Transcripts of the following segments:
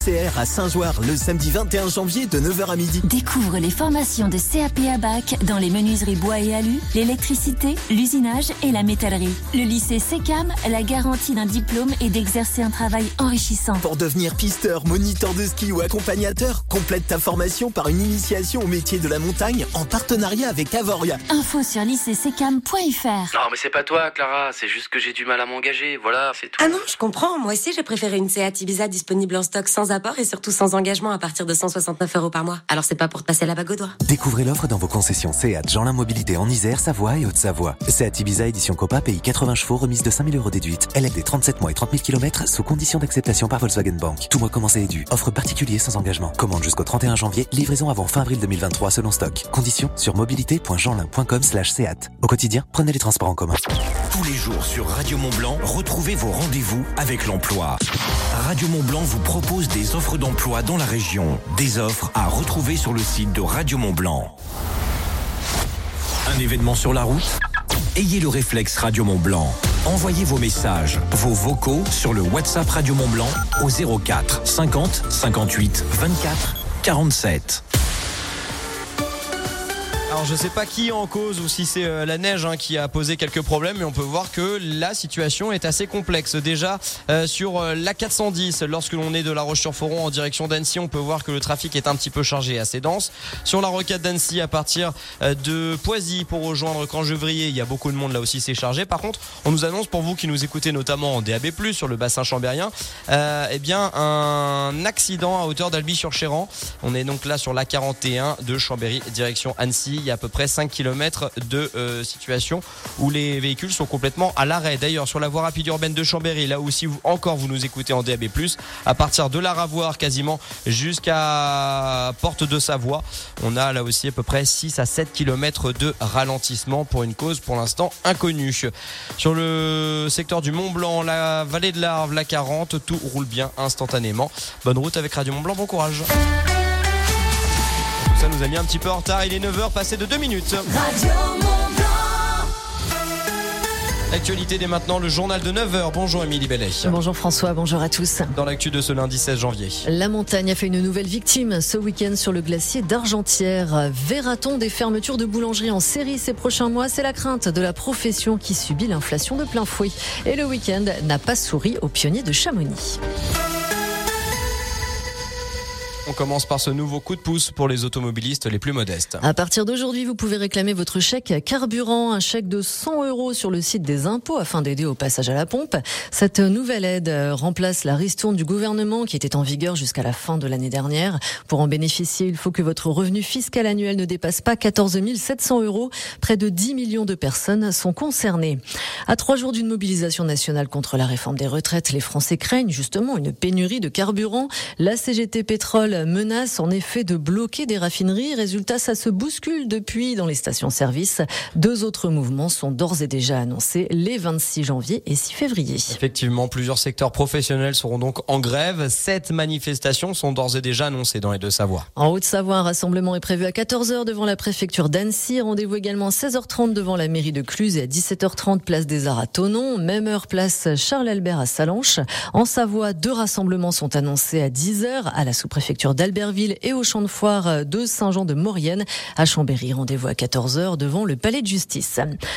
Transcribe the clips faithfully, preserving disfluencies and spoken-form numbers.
C R à Saint-Joire le samedi vingt et un janvier de neuf heures à midi. Découvre les formations de C A P à bac dans les menuiseries bois et alu, l'électricité, l'usinage et la métallerie. Le lycée SECAM, la garantie d'un diplôme et d'exercer un travail enrichissant. Pour devenir pisteur, moniteur de ski ou accompagnateur, complète ta formation par une initiation au métier de la montagne en partenariat avec Avoria. Info sur lycée secam point f r. Non mais c'est pas toi Clara, c'est juste que j'ai du mal à m'engager, voilà, c'est tout. Ah non, je comprends, moi aussi j'ai préféré une Seat Ibiza disponible en stock sans apport et surtout sans engagement à partir de cent soixante-neuf euros par mois. Alors c'est pas pour te passer la bague au doigt. Découvrez l'offre dans vos concessions Seat Jeanlin Mobilité en Isère, Savoie et Haute-Savoie. Seat Ibiza édition Copa, pays quatre-vingts chevaux, remise de cinq mille euros déduite. L L D trente-sept mois et trente mille kilomètres sous condition d'acceptation par Volkswagen Bank. Tout mois commencé est dû. Offre particulier sans engagement. Commande jusqu'au trente et un janvier. Livraison avant fin avril deux mille vingt-trois selon stock. Conditions sur mobilité point jeanlin point com slash seat. Au quotidien, prenez les transports en commun. Tous les jours sur Radio Mont-Blanc, retrouvez vos rendez-vous avec l'emploi. Radio Mont-Blanc vous propose des offres d'emploi dans la région. Des offres à retrouver sur le site de Radio Mont-Blanc. Un événement sur la route ? Ayez le réflexe Radio Mont-Blanc. Envoyez vos messages, vos vocaux sur le WhatsApp Radio Mont-Blanc au zéro quatre cinquante cinquante-huit vingt-quatre quarante-sept. Alors je sais pas qui est en cause ou si c'est euh, la neige hein, qui a posé quelques problèmes, mais on peut voir que la situation est assez complexe. Déjà euh, sur euh, l'A quatre cent dix, lorsque l'on est de La Roche-sur-Foron en direction d'Annecy, on peut voir que le trafic est un petit peu chargé, assez dense. Sur la rocade d'Annecy, à partir euh, de Poisy pour rejoindre Cangevrier, il y a beaucoup de monde là aussi, c'est chargé. Par contre, on nous annonce pour vous qui nous écoutez notamment en D A B plus, sur le bassin chambérien, euh, eh bien un accident à hauteur d'Albi-sur-Chéran. On est donc là sur l'A quarante et un de Chambéry direction Annecy. Il y a à peu près cinq kilomètres de euh, situation où les véhicules sont complètement à l'arrêt. D'ailleurs, sur la voie rapide urbaine de Chambéry, là aussi vous, encore vous nous écoutez en D A B plus, à partir de la Ravoire quasiment jusqu'à Porte de Savoie, on a là aussi à peu près six à sept kilomètres de ralentissement pour une cause pour l'instant inconnue. Sur le secteur du Mont-Blanc, la vallée de l'Arve, la quarante, tout roule bien instantanément. Bonne route avec Radio Mont-Blanc, bon courage. Ça nous a mis un petit peu en retard, il est neuf heures passé de deux minutes. Radio Mont-Blanc. L'actualité dès maintenant, le journal de neuf heures. Bonjour Émilie Bellet. Bonjour François, bonjour à tous. Dans l'actu de ce lundi seize janvier. La montagne a fait une nouvelle victime ce week-end sur le glacier d'Argentière. Verra-t-on des fermetures de boulangeries en série ces prochains mois ? C'est la crainte de la profession qui subit l'inflation de plein fouet. Et le week-end n'a pas souri aux pionniers de Chamonix. On commence par ce nouveau coup de pouce pour les automobilistes les plus modestes. À partir d'aujourd'hui, vous pouvez réclamer votre chèque carburant, un chèque de cent euros sur le site des impôts afin d'aider au passage à la pompe. Cette nouvelle aide remplace la ristourne du gouvernement qui était en vigueur jusqu'à la fin de l'année dernière. Pour en bénéficier, il faut que votre revenu fiscal annuel ne dépasse pas quatorze mille sept cents euros. Près de dix millions de personnes sont concernées. À trois jours d'une mobilisation nationale contre la réforme des retraites, les Français craignent justement une pénurie de carburant. La C G T Pétrole menace en effet de bloquer des raffineries. Résultat, ça se bouscule depuis dans les stations-service. Deux autres mouvements sont d'ores et déjà annoncés les vingt-six janvier et six février. Effectivement, plusieurs secteurs professionnels seront donc en grève. Sept manifestations sont d'ores et déjà annoncées dans les Deux-Savoie. En Haute-Savoie, un rassemblement est prévu à quatorze heures devant la préfecture d'Annecy. Rendez-vous également à seize heures trente devant la mairie de Cluse et à dix-sept heures trente place des Arts à Thonon. Même heure place Charles-Albert à Sallanches. En Savoie, deux rassemblements sont annoncés à dix heures à la sous-préfecture d'Albertville et au champ de foire de Saint-Jean-de-Maurienne. À Chambéry, rendez-vous à quatorze heures devant le palais de justice.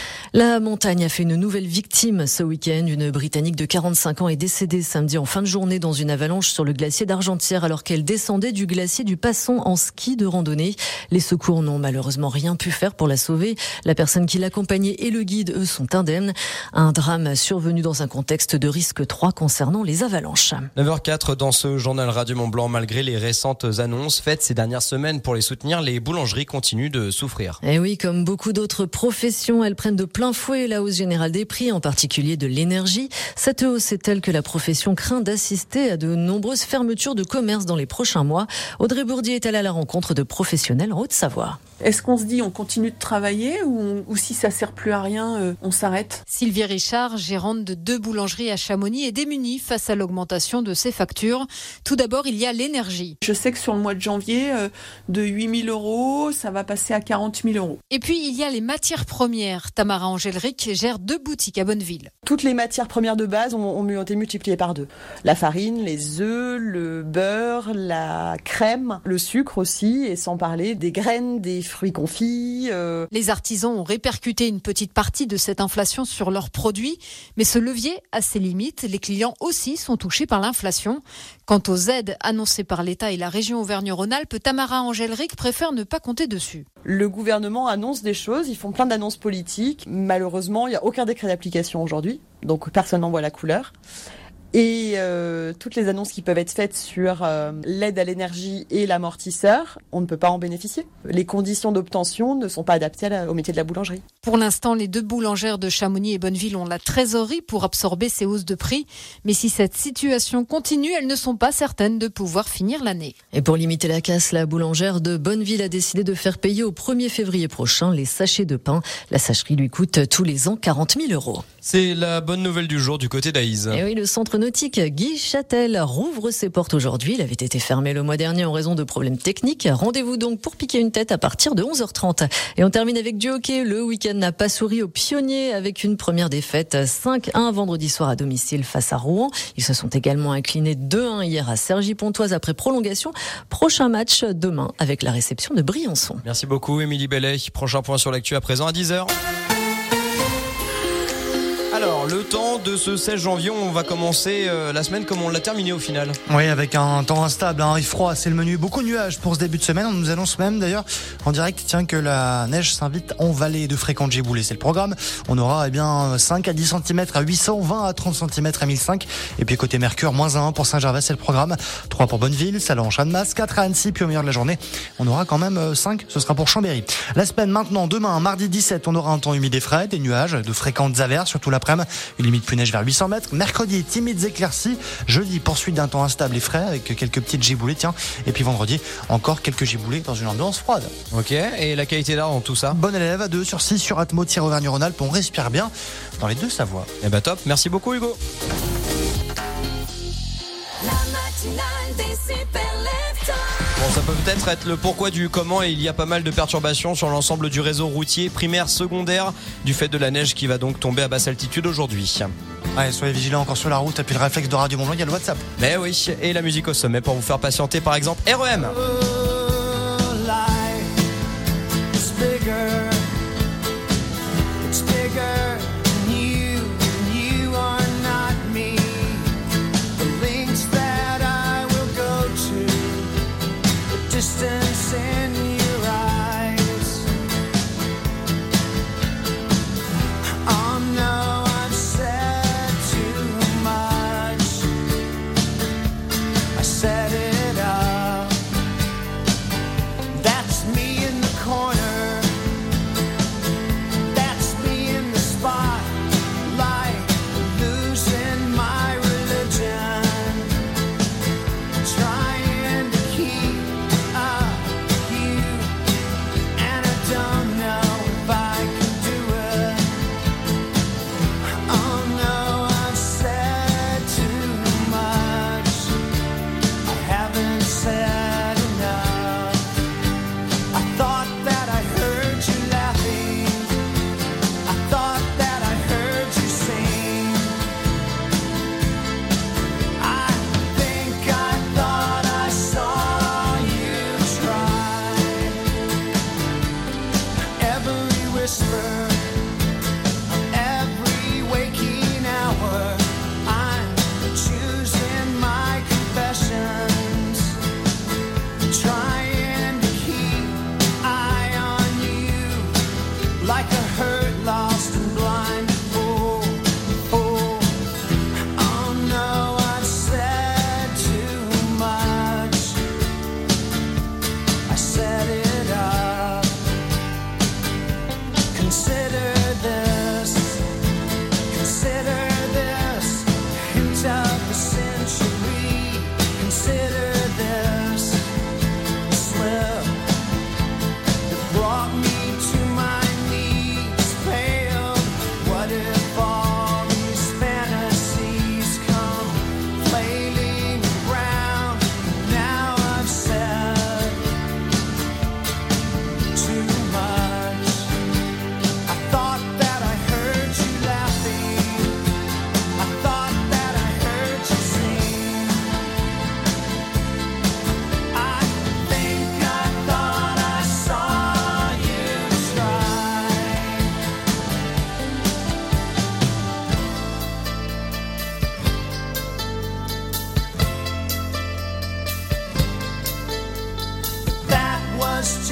La montagne a fait une nouvelle victime ce week-end. Une Britannique de quarante-cinq ans est décédée samedi en fin de journée dans une avalanche sur le glacier d'Argentière alors qu'elle descendait du glacier du Passon en ski de randonnée. Les secours n'ont malheureusement rien pu faire pour la sauver. La personne qui l'accompagnait et le guide, eux, sont indemnes. Un drame survenu dans un contexte de risque trois concernant les avalanches. neuf heures quatre dans ce journal Radio Mont-Blanc. Malgré les récentes annonces faites ces dernières semaines pour les soutenir, les boulangeries continuent de souffrir. Et oui, comme beaucoup d'autres professions, elles prennent de plein fouet la hausse générale des prix, en particulier de l'énergie. Cette hausse est telle que la profession craint d'assister à de nombreuses fermetures de commerce dans les prochains mois. Audrey Bourdier est allée à la rencontre de professionnels en Haute-Savoie. Est-ce qu'on se dit on continue de travailler ou, ou si ça sert plus à rien, euh, on s'arrête ? Sylvie Richard, gérante de deux boulangeries à Chamonix, est démunie face à l'augmentation de ses factures. Tout d'abord, il y a l'énergie. Je sais que sur le mois de janvier, euh, de huit mille euros, ça va passer à quarante mille euros. Et puis, il y a les matières premières. Tamara Angélric gère deux boutiques à Bonneville. Toutes les matières premières de base ont, ont été multipliées par deux. La farine, les œufs, le beurre, la crème, le sucre aussi, et sans parler des graines, des fruits confits. Euh... Les artisans ont répercuté une petite partie de cette inflation sur leurs produits, mais ce levier a ses limites. Les clients aussi sont touchés par l'inflation. Quant aux aides annoncées par l'État et la région Auvergne-Rhône-Alpes, Tamara Angélric préfère ne pas compter dessus. Le gouvernement annonce des choses, ils font plein d'annonces politiques. Malheureusement, il n'y a aucun décret d'application aujourd'hui, donc personne n'en voit la couleur. Et euh, toutes les annonces qui peuvent être faites sur euh, l'aide à l'énergie et l'amortisseur, on ne peut pas en bénéficier. Les conditions d'obtention ne sont pas adaptées à la, au métier de la boulangerie. Pour l'instant, les deux boulangères de Chamonix et Bonneville ont la trésorerie pour absorber ces hausses de prix. Mais si cette situation continue, elles ne sont pas certaines de pouvoir finir l'année. Et pour limiter la casse, la boulangère de Bonneville a décidé de faire payer au premier février prochain les sachets de pain. La sacherie lui coûte tous les ans quarante mille euros. C'est la bonne nouvelle du jour du côté d'Aïs. Et oui, le centre nautique Guy Châtel rouvre ses portes aujourd'hui. Il avait été fermé le mois dernier en raison de problèmes techniques. Rendez-vous donc pour piquer une tête à partir de onze heures trente. Et on termine avec du hockey. Le week-end n'a pas souri aux pionniers avec une première défaite cinq un vendredi soir à domicile face à Rouen. Ils se sont également inclinés deux un hier à Cergy-Pontoise après prolongation. Prochain match demain avec la réception de Briançon. Merci beaucoup Émilie Bellet. Prochain point sur l'actu à présent à dix heures. Alors, le temps de ce seize janvier, on va commencer euh, la semaine comme on l'a terminé au final. Oui, avec un temps instable, un froid, c'est le menu. Beaucoup de nuages pour ce début de semaine. On nous annonce même d'ailleurs en direct tiens, que la neige s'invite en vallée, de fréquentes giboulées. C'est le programme. On aura eh bien cinq à dix centimètres à huit cents, vingt à trente centimètres à mille cinq. Et puis côté Mercure, moins un pour Saint-Gervais, c'est le programme. trois pour Bonneville, Sallanches, Annemasse, quatre à Annecy. Puis au milieu de la journée, on aura quand même cinq, ce sera pour Chambéry. La semaine maintenant, demain, mardi dix-sept, on aura un temps humide et frais, des nuages, de fréquentes averses, surtout l'après-midi. Une limite plus neige vers huit cents mètres. Mercredi, timides éclaircies. Jeudi, poursuite d'un temps instable et frais avec quelques petites giboulées, tiens. Et puis vendredi, encore quelques giboulées dans une ambiance froide. Ok, et la qualité d'air dans tout ça? Bon élève à deux sur six sur Atmo-Auvergne-Rhône-Alpes. On respire bien dans les deux Savoies. Eh bah top, merci beaucoup Hugo. La matinale des super leftos. Bon, ça peut peut-être être le pourquoi du comment, et il y a pas mal de perturbations sur l'ensemble du réseau routier primaire, secondaire, du fait de la neige qui va donc tomber à basse altitude aujourd'hui. Ouais, soyez vigilants encore sur la route, et puis le réflexe de Radio Mont-Blanc, il y a le WhatsApp. Mais oui, et la musique au sommet pour vous faire patienter, par exemple R E M. Distance in your eyes. Oh no, I've said too much. I set it up. That's me in the corner. That's me in the spotlight, losing my religion, trying to keep up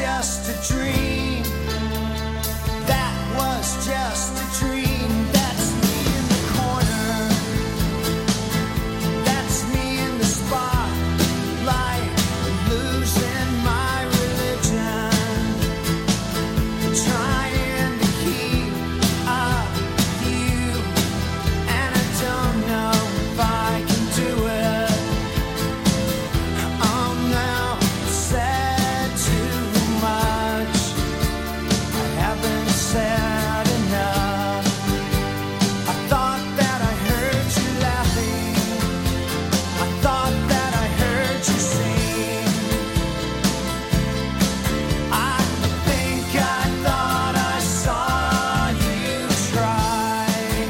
just a dream. That was just a dream. That's me in the corner. That's me in the spotlight, losing my religion, trying to keep up with you, and I don't know if I can do it. I'm now said too much. I haven't said enough. I thought that I heard you laughing. I thought that I heard you sing. I think I thought I saw you try.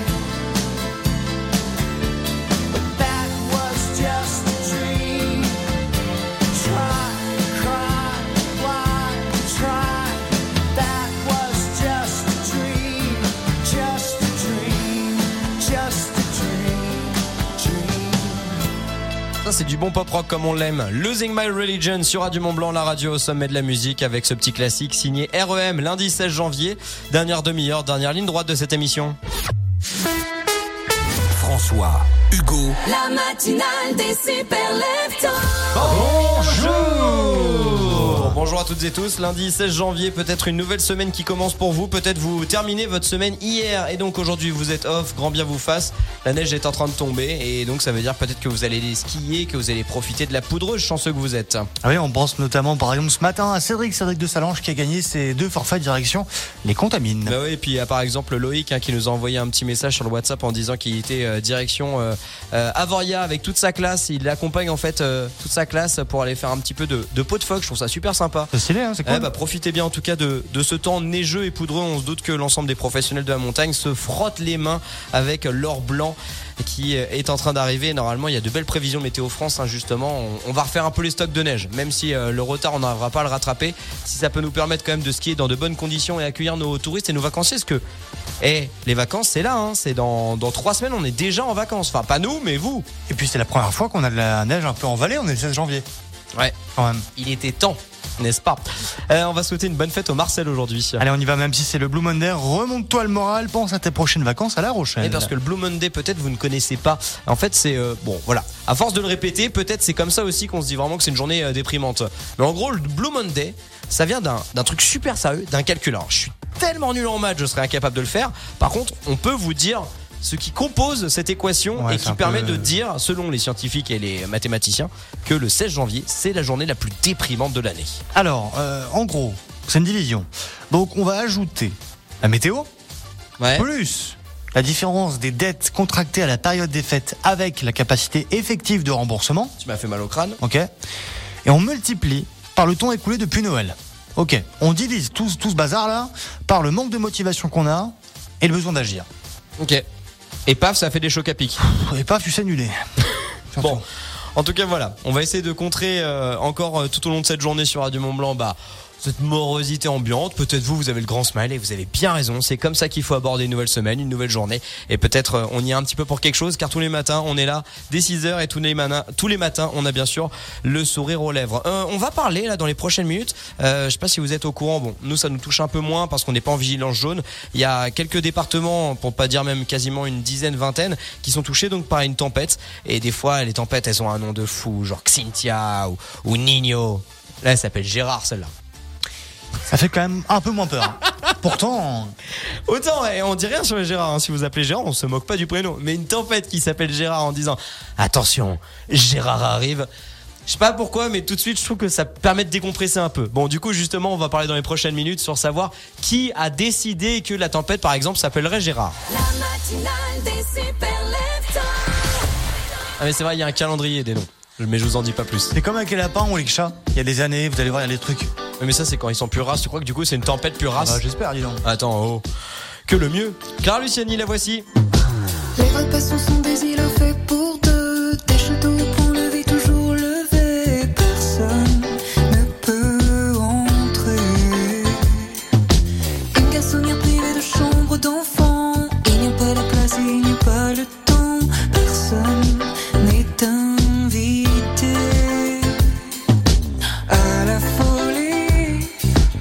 But that was just a dream. Try, cry, why try? That was just a dream. Just a dream. Just a dream. Dream. Ça c'est du bon pop rock comme on l'aime. Losing My Religion sur Radio Mont Blanc, la radio au sommet de la musique, avec ce petit classique signé R E M lundi seize janvier. Dernière demi-heure, dernière ligne droite de cette émission. François, Hugo, La matinale des super leftos. Bonjour Bonjour à toutes et tous, lundi seize janvier, peut-être une nouvelle semaine qui commence pour vous, peut-être vous terminez votre semaine hier et donc aujourd'hui vous êtes off, grand bien vous fasse, la neige est en train de tomber et donc ça veut dire peut-être que vous allez aller skier, que vous allez profiter de la poudreuse, chanceux que vous êtes. Ah oui, on pense notamment par exemple ce matin à Cédric, Cédric de Salange qui a gagné ses deux forfaits direction les Contamines. Bah oui, et puis il y a par exemple Loïc hein, qui nous a envoyé un petit message sur le WhatsApp en disant qu'il était euh, direction euh, euh, Avoria avec toute sa classe, il accompagne en fait euh, toute sa classe pour aller faire un petit peu de, de pot de phoque, je trouve ça super sympa. C'est stylé, hein, c'est cool. Eh bah, profitez bien en tout cas de, de ce temps neigeux et poudreux. On se doute que l'ensemble des professionnels de la montagne se frottent les mains avec l'or blanc qui est en train d'arriver. Normalement il y a de belles prévisions Météo France hein, justement, on, on va refaire un peu les stocks de neige, même si euh, le retard on n'arrivera pas à le rattraper, si ça peut nous permettre quand même de skier dans de bonnes conditions et accueillir nos touristes et nos vacanciers, parce que eh, les vacances c'est là, hein, c'est dans, dans trois semaines on est déjà en vacances, enfin pas nous mais vous. Et puis c'est la première fois qu'on a de la neige un peu en vallée, on est le seize janvier. Ouais, quand même. Il était temps, n'est-ce pas? euh, On va souhaiter une bonne fête au Marcel aujourd'hui. Allez, on y va, même si c'est le Blue Monday. Remonte-toi le moral, pense à tes prochaines vacances à La Rochelle. Et parce que le Blue Monday, peut-être vous ne connaissez pas. En fait, c'est euh, bon, voilà. À force de le répéter, peut-être c'est comme ça aussi qu'on se dit vraiment que c'est une journée euh, déprimante. Mais en gros, le Blue Monday, ça vient d'un, d'un truc super sérieux, d'un calcul. Alors, je suis tellement nul en maths, je serais incapable de le faire. Par contre, on peut vous dire ce qui compose cette équation ouais, et qui permet peu... de dire, selon les scientifiques et les mathématiciens, que le seize janvier, c'est la journée la plus déprimante de l'année. Alors, euh, en gros, c'est une division. Donc, on va ajouter la météo, ouais. plus la différence des dettes contractées à la période des fêtes avec la capacité effective de remboursement. Tu m'as fait mal au crâne. Ok. Et on multiplie par le temps écoulé depuis Noël. Ok. On divise tout, tout ce bazar-là par le manque de motivation qu'on a et le besoin d'agir. Ok. Et paf, ça fait des chocs à pic. Et paf, tu sais nulé. Bon, en tout cas voilà, on va essayer de contrer euh, encore euh, tout au long de cette journée sur Radio Mont Blanc, bah cette morosité ambiante. Peut-être vous, vous avez le grand smile et vous avez bien raison. C'est comme ça qu'il faut aborder une nouvelle semaine, une nouvelle journée. Et peut-être euh, on y est un petit peu pour quelque chose, car tous les matins, on est là dès six heures et tous les, matins, tous les matins, on a bien sûr le sourire aux lèvres. Euh, on va parler là dans les prochaines minutes. Euh, je sais pas si vous êtes au courant. Bon, nous ça nous touche un peu moins parce qu'on n'est pas en vigilance jaune. Il y a quelques départements, pour pas dire même quasiment une dizaine, vingtaine, qui sont touchés donc par une tempête. Et des fois, les tempêtes, elles ont un nom de fou, genre Xynthia ou, ou Nino. Là, elle s'appelle Gérard, celle-là. Ça fait quand même un peu moins peur. Pourtant, autant eh, on dit rien sur les Gérard. Hein. Si vous appelez Gérard, on se moque pas du prénom. Mais une tempête qui s'appelle Gérard en disant attention, Gérard arrive. Je sais pas pourquoi, mais tout de suite, je trouve que ça permet de décompresser un peu. Bon, du coup, justement, on va parler dans les prochaines minutes sur savoir qui a décidé que la tempête, par exemple, s'appellerait Gérard. La matinale des super leftos. Ah mais c'est vrai, il y a un calendrier des noms. Mais je vous en dis pas plus. C'est comme avec les lapins ou les chats. Il y a des années, vous allez voir, il y a des trucs. Mais ça, c'est quand ils sont plus races. Tu crois que du coup, c'est une tempête plus race? Ah bah, j'espère, dis donc. Attends, oh. Que le mieux. Clara Luciani, la voici. Les repas sont des îlots faits pour deux. Des châteaux au point levé, toujours levé. Personne ne peut entrer. Une garçonnière privée de chambre d'enfant. Il n'y a pas la place et il n'y a pas le temps. Personne n'est invité à la folie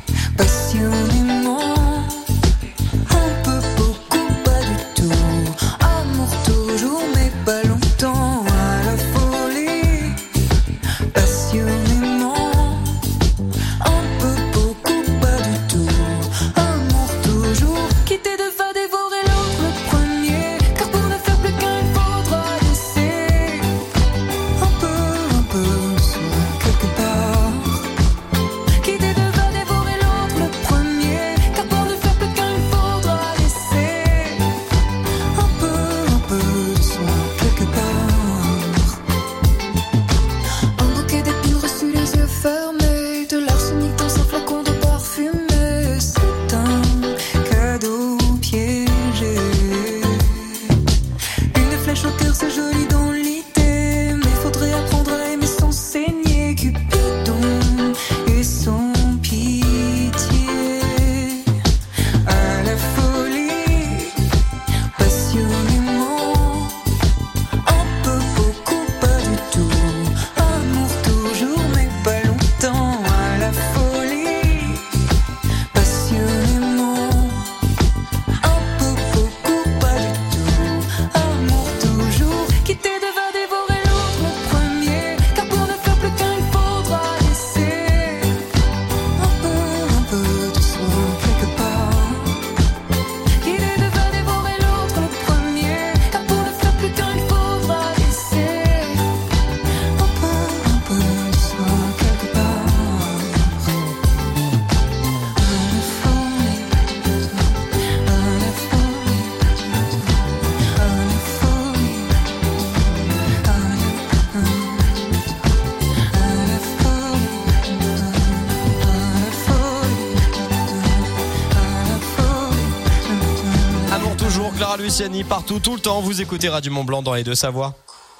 Clara Luciani partout, tout le temps. Vous écoutez Radio Mont-Blanc dans les Deux-Savoies.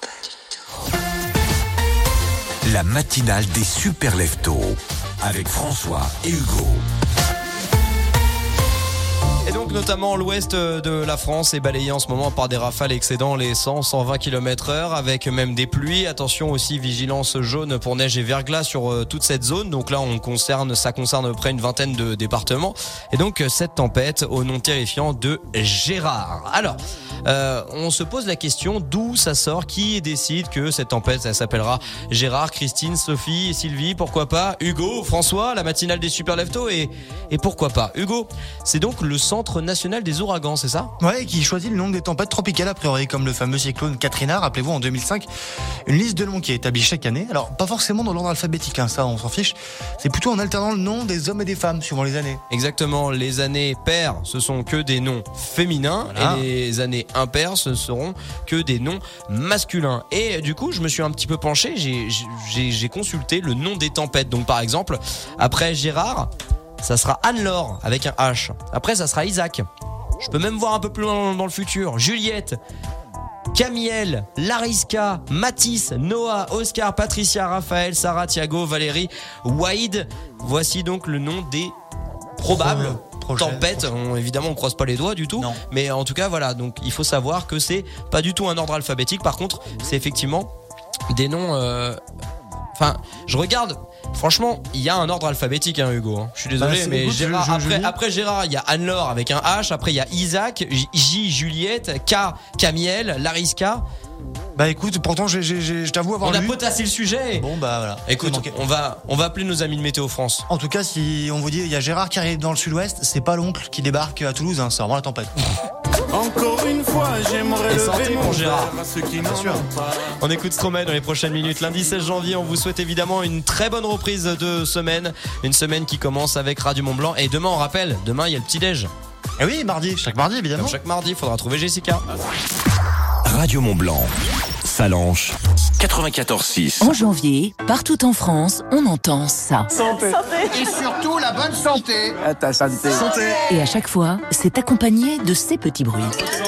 La matinale des super leftos avec François et Hugo. Et donc notamment l'ouest de la France est balayé en ce moment par des rafales excédant les cent à cent vingt kilomètres heure avec même des pluies. Attention aussi, vigilance jaune pour neige et verglas sur toute cette zone. Donc là on concerne, ça concerne près une vingtaine de départements. Et donc cette tempête au nom terrifiant de Gérard. Alors euh, on se pose la question d'où ça sort, qui décide que cette tempête ça s'appellera Gérard, Christine, Sophie et Sylvie, pourquoi pas Hugo, François, la matinale des super leftos et, et pourquoi pas Hugo. C'est donc le Centre national des ouragans, c'est ça ? Ouais, qui choisit le nom des tempêtes tropicales a priori, comme le fameux cyclone Katrina, rappelez-vous en deux mille cinq. Une liste de noms qui est établie chaque année. Alors, pas forcément dans l'ordre alphabétique, hein, ça on s'en fiche. C'est plutôt en alternant le nom des hommes et des femmes, suivant les années. Exactement, les années paires, ce sont que des noms féminins, voilà. Et les années impaires, ce seront que des noms masculins. Et du coup, je me suis un petit peu penché, j'ai, j'ai, j'ai consulté le nom des tempêtes. Donc par exemple, après Gérard, ça sera Anne-Laure avec un H. Après, ça sera Isaac. Je peux même voir un peu plus loin dans le futur. Juliette, Camiel, Lariska, Mathis, Noah, Oscar, Patricia, Raphaël, Sarah, Thiago, Valérie, Waïd. Voici donc le nom des probables prochaine, tempêtes. On, évidemment, on croise pas les doigts du tout. Non. Mais en tout cas, voilà. Donc, il faut savoir que c'est pas du tout un ordre alphabétique. Par contre, c'est effectivement des noms. Euh... Enfin, je regarde. Franchement, il y a un ordre alphabétique, hein, Hugo. Hein. Je suis désolé, bah, mais écoute, Gérard, je, je, après, je après Gérard, il y a Anne-Laure avec un H. Après, il y a Isaac, J, Juliette, K, Camiel, Lariska. Bah écoute, pourtant, j'ai, j'ai, j'ai, je t'avoue avoir on lu. a potassé le sujet. Bon bah voilà. Écoute, on va, on va appeler nos amis de Météo France. En tout cas, si on vous dit, il y a Gérard qui arrive dans le sud-ouest, c'est pas l'oncle qui débarque à Toulouse, hein, c'est vraiment la tempête. Encore une fois, j'aimerais et santé pour Gérard. Bien sûr. On écoute Stromae dans les prochaines minutes. Lundi seize janvier, on vous souhaite évidemment une très bonne reprise de semaine. Une semaine qui commence avec Radio Mont-Blanc. Et demain, on rappelle, demain, il y a le petit-déj. Et oui, mardi, chaque mardi, évidemment. Comme chaque mardi, il faudra trouver Jessica. Radio Mont-Blanc, Salanches, quatre-vingt-quatorze six. En janvier, partout en France, on entend ça. Santé. Et surtout la bonne santé. À ta santé. Santé. Et à chaque fois, c'est accompagné de ces petits bruits.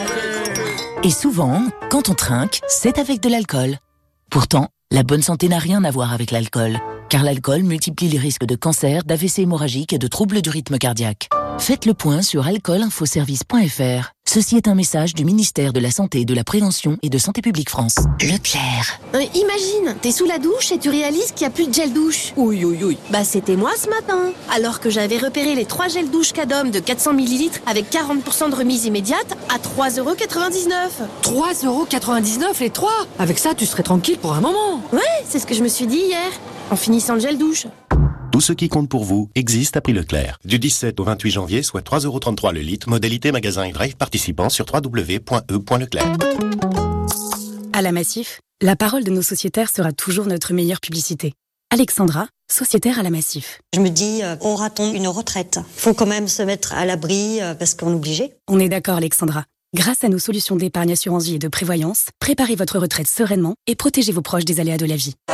Et souvent, quand on trinque, c'est avec de l'alcool. Pourtant, la bonne santé n'a rien à voir avec l'alcool. Car l'alcool multiplie les risques de cancer, d'A V C hémorragique et de troubles du rythme cardiaque. Faites le point sur alcool info service point f r. Ceci est un message du ministère de la Santé, de la Prévention et de Santé publique France. Leclerc. Euh, imagine, t'es sous la douche et tu réalises qu'il n'y a plus de gel douche. Oui, oui, oui. Bah c'était moi ce matin. Alors que j'avais repéré les trois gels douche Cadom de quatre cents millilitres avec quarante pour cent de remise immédiate à trois euros quatre-vingt-dix-neuf. trois euros quatre-vingt-dix-neuf les trois. Avec ça, tu serais tranquille pour un moment. Ouais, c'est ce que je me suis dit hier, en finissant le gel douche. Tout ce qui compte pour vous existe à prix Leclerc. Du dix-sept au vingt-huit janvier, soit trois euros trente-trois le litre. Modalité magasin et drive participant sur w w w point e point leclerc. À la Massif, la parole de nos sociétaires sera toujours notre meilleure publicité. Alexandra, sociétaire à la Massif. Je me dis, euh, aura-t-on une retraite ? Faut quand même se mettre à l'abri euh, parce qu'on est obligé. On est d'accord, Alexandra. Grâce à nos solutions d'épargne assurance vie et de prévoyance, préparez votre retraite sereinement et protégez vos proches des aléas de la vie.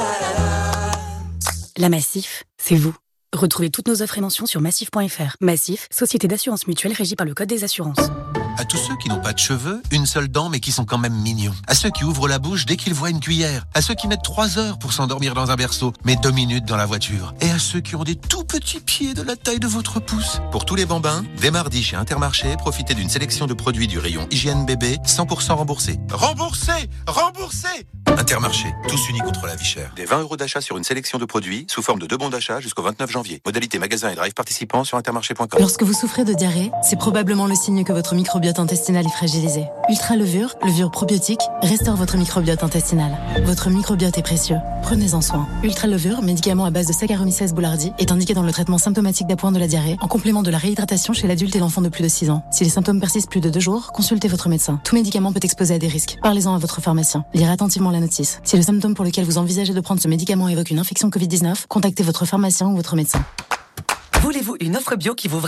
La Massif, c'est vous. Retrouvez toutes nos offres et mentions sur massif point f r. Massif, société d'assurance mutuelle régie par le Code des assurances. À tous ceux qui n'ont pas de cheveux, une seule dent mais qui sont quand même mignons. À ceux qui ouvrent la bouche dès qu'ils voient une cuillère. À ceux qui mettent trois heures pour s'endormir dans un berceau, mais deux minutes dans la voiture. Et à ceux qui ont des tout petits pieds de la taille de votre pouce. Pour tous les bambins, dès mardi chez Intermarché, profitez d'une sélection de produits du rayon hygiène bébé cent pour cent remboursés. Remboursé Remboursé Intermarché, tous unis contre la vie chère. Des vingt euros d'achat sur une sélection de produits sous forme de deux bons d'achat jusqu'au vingt-neuf janvier. Modalité magasin et drive participant sur intermarché point com. Lorsque vous souffrez de diarrhée, c'est probablement le signe que votre microbiote intestinal est fragilisé. Ultra Levure, levure probiotique, restaure votre microbiote intestinal. Votre microbiote est précieux. Prenez-en soin. Ultra Levure, médicament à base de Saccharomyces boulardii, est indiqué dans le traitement symptomatique d'appoint de la diarrhée, en complément de la réhydratation chez l'adulte et l'enfant de plus de six ans. Si les symptômes persistent plus de deux jours, consultez votre médecin. Tout médicament peut exposer à des risques. Parlez-en à votre pharmacien. Lire attentivement la notice. Si le symptôme pour lequel vous envisagez de prendre ce médicament évoque une infection covid dix-neuf, contactez votre pharmacien ou votre médecin. Voulez-vous une offre bio qui vaut vraiment le goût ?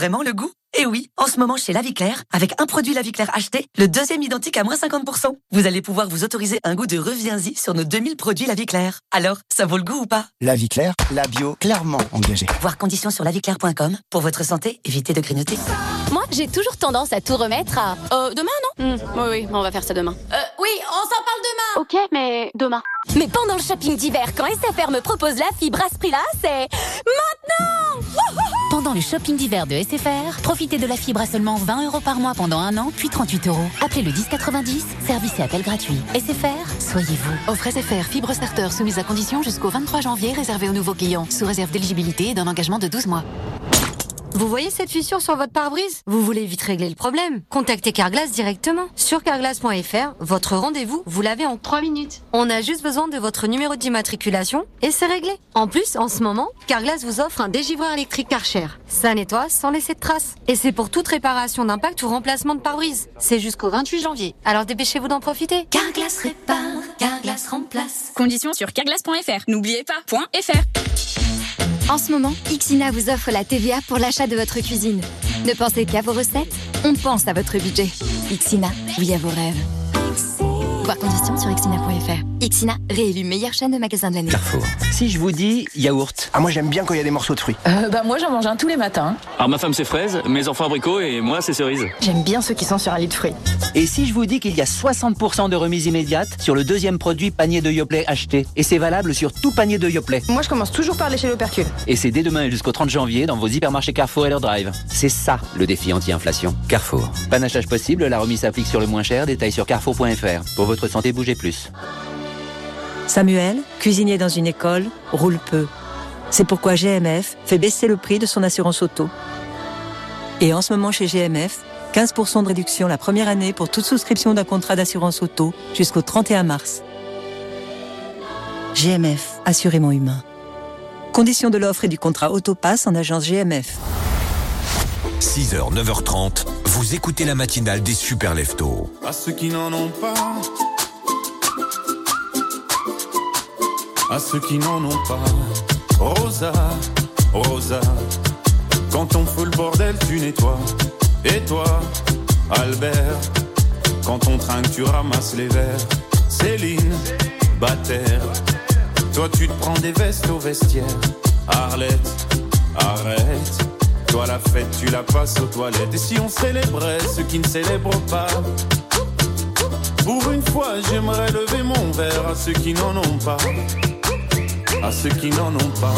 Et oui, en ce moment chez La Vie Claire, avec un produit La Vie Claire acheté, le deuxième identique à moins cinquante pour cent. Vous allez pouvoir vous autoriser un goût de reviens-y sur nos deux mille produits La Vie Claire. Alors, ça vaut le goût ou pas? La Vie Claire, la bio clairement engagée. Voir conditions sur la vie claire point com. Pour votre santé, évitez de grignoter. Moi, j'ai toujours tendance à tout remettre à... Euh, demain, non mmh, Oui, oui, on va faire ça demain. Euh, oui, on s'en parle demain. Ok, mais demain. Mais pendant le shopping d'hiver, quand S F R me propose la fibre à ce prix-là, c'est... maintenant. Pendant le shopping d'hiver de S F R, profitez de la fibre à seulement vingt euros par mois pendant un an, puis trente-huit euros. Appelez le dix quatre-vingt-dix, service et appel gratuit. S F R, soyez vous. Offre S F R fibre starter soumise à condition jusqu'au vingt-trois janvier, réservé aux nouveaux clients, sous réserve d'éligibilité et d'un engagement de douze mois. Vous voyez cette fissure sur votre pare-brise? Vous voulez vite régler le problème? Contactez Carglass directement. Sur carglass point f r, votre rendez-vous, vous l'avez en trois minutes. On a juste besoin de votre numéro d'immatriculation et c'est réglé. En plus, en ce moment, Carglass vous offre un dégivreur électrique Karcher. Ça nettoie sans laisser de traces. Et c'est pour toute réparation d'impact ou remplacement de pare-brise. C'est jusqu'au vingt-huit janvier. Alors dépêchez-vous d'en profiter. Carglass répare, Carglass remplace. Conditions sur carglass point f r. N'oubliez pas, .fr. En ce moment, Ixina vous offre la T V A pour l'achat de votre cuisine. Ne pensez qu'à vos recettes, on pense à votre budget. Ixina, oui à vos rêves. Voir conditions sur ixina point f r. Ixina, réélu meilleure chaîne de magasins de l'année. Carrefour. Si je vous dis yaourt. Ah, moi j'aime bien quand il y a des morceaux de fruits. Euh, bah moi j'en mange un tous les matins. Alors ma femme c'est fraise, mes enfants abricots et moi c'est cerise. J'aime bien ceux qui sont sur un lit de fruits. Et si je vous dis qu'il y a soixante pour cent de remise immédiate sur le deuxième produit panier de Yoplait acheté. Et c'est valable sur tout panier de Yoplait. Moi je commence toujours par lécher l'opercule. Et c'est dès demain et jusqu'au trente janvier dans vos hypermarchés Carrefour et leur drive. C'est ça le défi anti-inflation. Carrefour. Panachage possible, la remise s'applique sur le moins cher, détail sur carrefour point f r. Pour votre santé, bougez plus. Samuel, cuisinier dans une école, roule peu. C'est pourquoi G M F fait baisser le prix de son assurance auto. Et en ce moment chez G M F, quinze pour cent de réduction la première année pour toute souscription d'un contrat d'assurance auto jusqu'au trente et un mars. G M F, assurément humain. Conditions de l'offre et du contrat Autopass en agence G M F. six heures, neuf heures trente, vous écoutez la matinale des Super Leftos. À ceux qui n'en ont pas, à ceux qui n'en ont pas, Rosa, Rosa, quand on fout le bordel tu nettoies. Et toi, Albert, quand on trinque tu ramasses les verres. Céline, Bataire, toi tu te prends des vestes au vestiaire. Arlette, arrête, toi la fête tu la passes aux toilettes. Et si on célébrait ceux qui ne célèbrent pas, pour une fois j'aimerais lever mon verre à ceux qui n'en ont pas, à ceux qui n'en ont pas.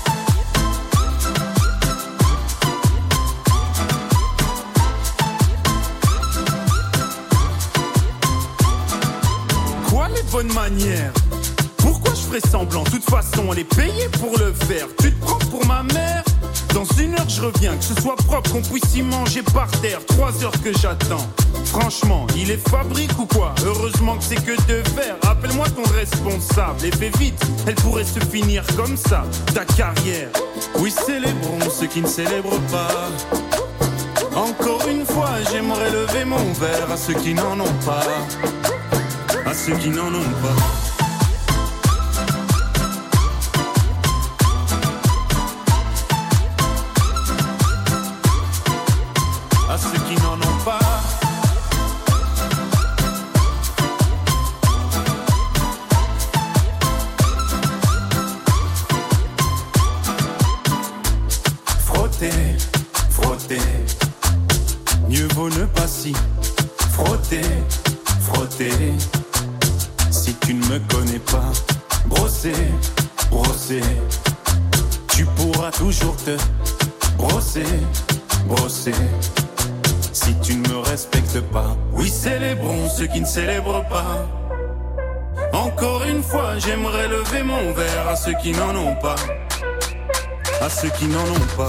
Quoi les bonnes manières? Pourquoi je ferais semblant? De toute façon elle est payée pour le faire. Tu te prends pour ma mère? Dans une heure je reviens, que ce soit propre, qu'on puisse y manger par terre. Trois heures que j'attends. Franchement, il est fabrique ou quoi? Heureusement que c'est que de verre. Appelle-moi ton responsable et fais vite, elle pourrait se finir comme ça, ta carrière. Oui, célébrons ceux qui ne célèbrent pas. Encore une fois, j'aimerais lever mon verre à ceux qui n'en ont pas, à ceux qui n'en ont pas. À ceux qui n'en ont pas. Frotter, frotter, mieux vaut ne pas si. Frotter, frotter, si tu ne me connais pas. Brosser, brosser, tu pourras toujours te brosser, brosser. Si tu ne me respectes pas, oui célébrons ceux qui ne célèbrent pas. Encore une fois, j'aimerais lever mon verre à ceux qui n'en ont pas, à ceux qui n'en ont pas.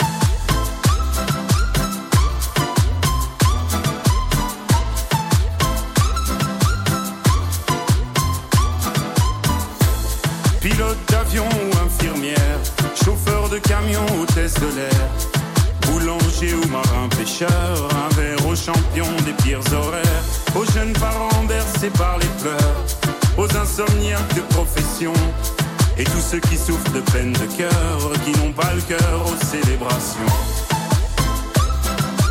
Pilote d'avion ou infirmière, chauffeur de camion, hôtesse de l'air, boulanger ou marin pêcheur, un verre aux champions des pires horaires, aux jeunes parents bercés par les pleurs, aux insomniaques de profession, et tous ceux qui souffrent de peine de cœur, qui n'ont pas le cœur aux célébrations.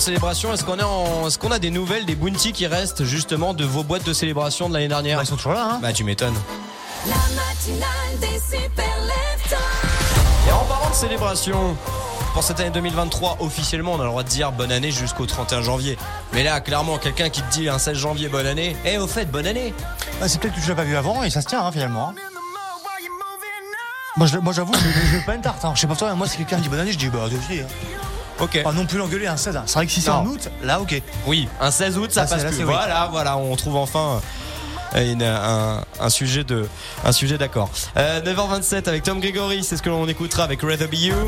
de célébration, est-ce qu'on est en... est-ce qu'on a des nouvelles, des bounties qui restent justement de vos boîtes de célébration de l'année dernière? Bah, ils sont toujours là, hein. Bah tu m'étonnes. La matinale des super leftos. Et en parlant de célébration, pour cette année deux mille vingt-trois, officiellement, on a le droit de dire bonne année jusqu'au trente et un janvier. Mais là, clairement, quelqu'un qui te dit un seize janvier bonne année, eh, au fait, bonne année. Bah, c'est peut-être que tu l'as pas vu avant et ça se tient, hein, finalement. Moi, je, moi j'avoue, je, je veux pas une tarte. Hein. Je sais pas toi, mais moi, si quelqu'un me dit bonne année, je dis bah, aussi. Hein. Ok. Pas non plus l'engueuler un seize. Hein. C'est vrai que si c'est en août, là, ok. Oui, un seize août, ça ah, passe là, plus. Voilà, oui. voilà, on trouve enfin. Une, un, un sujet de un sujet d'accord. euh, neuf heures vingt-sept avec Tom Gregory, c'est ce que l'on écoutera avec Rather Be You.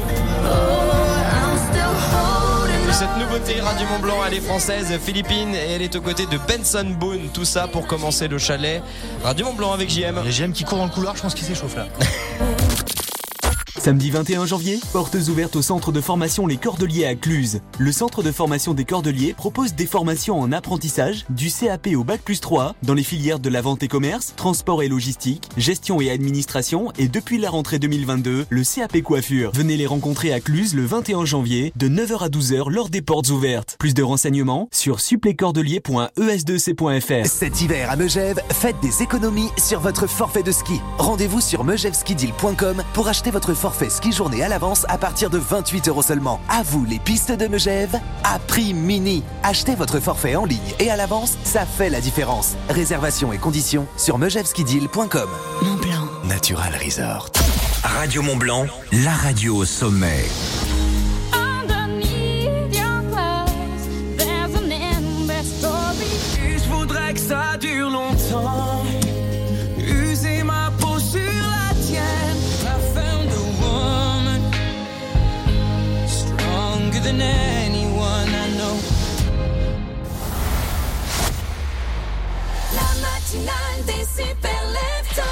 Cette nouveauté Radio Mont Blanc, elle est française, philippine, et elle est aux côtés de Benson Boone. Tout ça pour commencer le chalet Radio Mont Blanc avec J M. Il y a J M qui court dans le couloir, je pense qu'il s'échauffe là. Samedi vingt et un janvier, portes ouvertes au centre de formation Les Cordeliers à Cluse. Le centre de formation des Cordeliers propose des formations en apprentissage, du C A P au bac plus trois, dans les filières de la vente et commerce, transport et logistique, gestion et administration, et depuis la rentrée deux mille vingt-deux, le C A P coiffure. Venez les rencontrer à Cluse le vingt et un janvier, de neuf heures à douze heures lors des portes ouvertes. Plus de renseignements sur supplécordelier point e s deux c point f r. Cet hiver à Megève, faites des économies sur votre forfait de ski. Rendez-vous sur megève ski deal point com pour acheter votre forfait fait ski journée à l'avance à partir de vingt-huit euros seulement. À vous les pistes de Megève, à prix mini. Achetez votre forfait en ligne et à l'avance, ça fait la différence. Réservation et conditions sur megève ski deal point com. Mont Blanc Natural Resort. Radio Mont Blanc, la radio au sommet. Je voudrais que ça dure longtemps. User ma peau sur la tienne. Than anyone I know. La matinale des super leftos.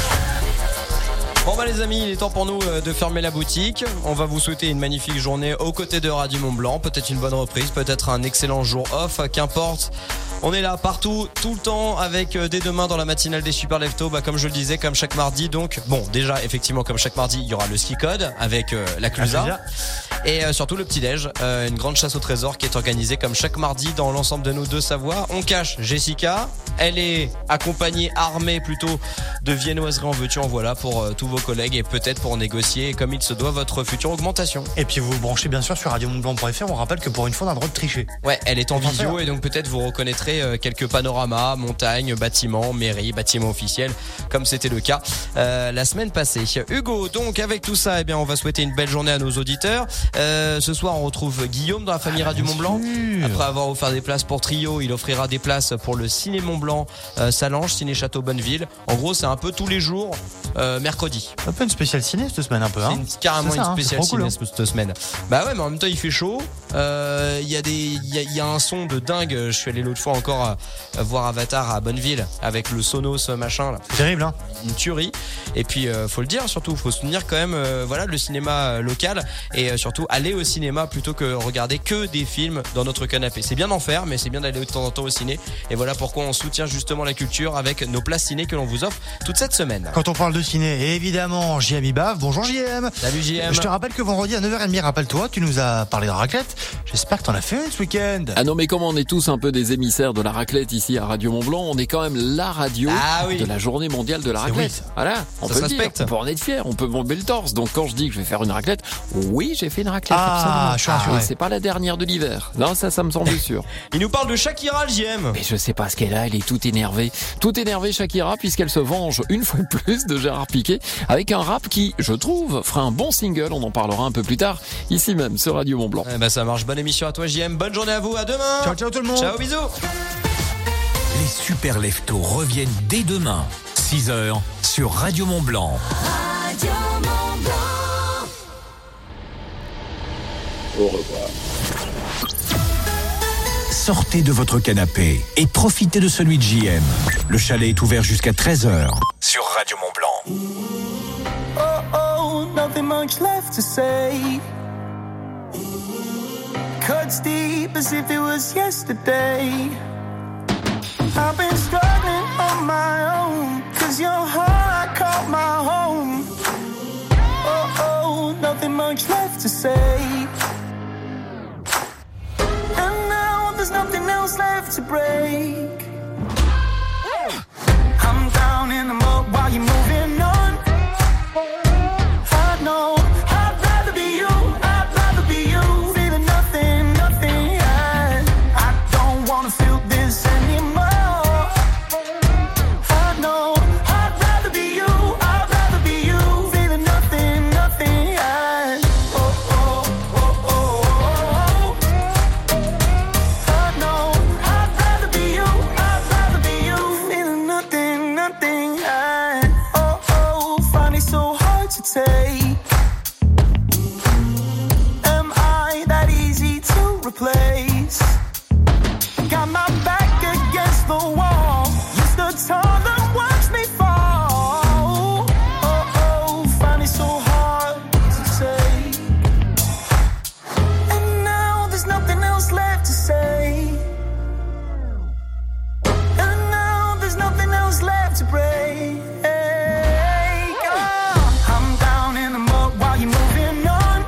Bon bah les amis, il est temps pour nous de fermer la boutique. On va vous souhaiter une magnifique journée aux côtés de Radio Mont Blanc. Peut-être une bonne reprise, peut-être un excellent jour off, qu'importe. On est là partout, tout le temps, avec euh, dès demain dans la matinale des super leftos, bah, comme je le disais, comme chaque mardi. Donc bon, déjà effectivement comme chaque mardi, il y aura le ski code avec euh, la Clusa. Et euh, surtout le petit-déj, euh, une grande chasse au trésor qui est organisée comme chaque mardi dans l'ensemble de nos deux Savoie. On cache Jessica, elle est accompagnée, armée plutôt de viennoiseries en veux-tu en voilà pour euh, tous vos collègues et peut-être pour négocier comme il se doit votre future augmentation. Et puis vous vous branchez bien sûr sur radio mont blanc point f r, on rappelle que pour une fois on a le droit de tricher. Ouais, elle est en visio et donc peut-être vous reconnaîtrez euh, quelques panoramas, montagnes, bâtiments, mairies, bâtiments officiels comme c'était le cas euh, la semaine passée. Hugo, donc avec tout ça, eh bien on va souhaiter une belle journée à nos auditeurs. Euh, ce soir, on retrouve Guillaume dans la famille ah, Radio Mont Blanc. Après avoir offert des places pour Trio, il offrira des places pour le Ciné Mont Blanc, euh, Salange, Ciné Château Bonneville. En gros, c'est un peu tous les jours, euh, mercredi. Un peu une spéciale ciné cette semaine, un peu. Hein. C'est une, carrément c'est ça, une spéciale hein, ciné cool, hein. cette semaine. Bah ouais, mais en même temps, il fait chaud. Il euh, y a des, il y, y a un son de dingue. Je suis allé l'autre fois encore à, à voir Avatar à Bonneville avec le Sonos machin là. C'est terrible, hein. Une tuerie. Et puis, euh, faut le dire surtout, faut soutenir quand même, euh, voilà, le cinéma local et euh, surtout aller au cinéma plutôt que regarder que des films dans notre canapé. C'est bien d'en faire, mais c'est bien d'aller de temps en temps au ciné. Et voilà pourquoi on soutient justement la culture avec nos places ciné que l'on vous offre toute cette semaine. Quand on parle de ciné, évidemment, J M Ibave. Bonjour J M. Salut J M. Je te rappelle que vendredi à neuf heures trente, rappelle-toi, tu nous as parlé de raclette. J'espère que t'en as fait une ce week-end. Ah non, mais comme on est tous un peu des émissaires de la raclette ici à Radio Mont Blanc, on est quand même la radio ah, oui. de la journée mondiale de la raclette. Oui. Voilà, on Ça peut le dire. On peut en être fier, on peut bomber le torse. Donc quand je dis que je vais faire une raclette, oui, j'ai fait une raclette. Ah, je suis rassuré. Ah, c'est pas la dernière de l'hiver. Non, ça, ça me semble sûr. Il nous parle de Shakira, le J M. Mais je sais pas ce qu'elle a, elle est toute énervée. Toute énervée, Shakira, puisqu'elle se venge une fois de plus de Gérard Piqué avec un rap qui, je trouve, fera un bon single. On en parlera un peu plus tard, ici même, sur Radio Mont Blanc. Eh ben, ça marche. Bonne émission à toi, J M. Bonne journée à vous. À demain. Ciao, ciao tout le monde. Ciao, bisous. Les super leftos reviennent dès demain, six heures, sur Radio Mont Blanc. Radio Mont Blanc. Au revoir. Sortez de votre canapé et profitez de celui de J M. Le chalet est ouvert jusqu'à treize heures sur Radio Mont Blanc. Oh oh, nothing much left to say. Cuts deep as if it was yesterday. I've been struggling on my own, cause your heart caught my home. Oh oh, nothing much left to say. And safer place. Got my back against the wall. You stood tall and watched me fall. Oh, oh, find it so hard to say. And now there's nothing else left to say. And now there's nothing else left to break. I'm down in the mud while you're moving on.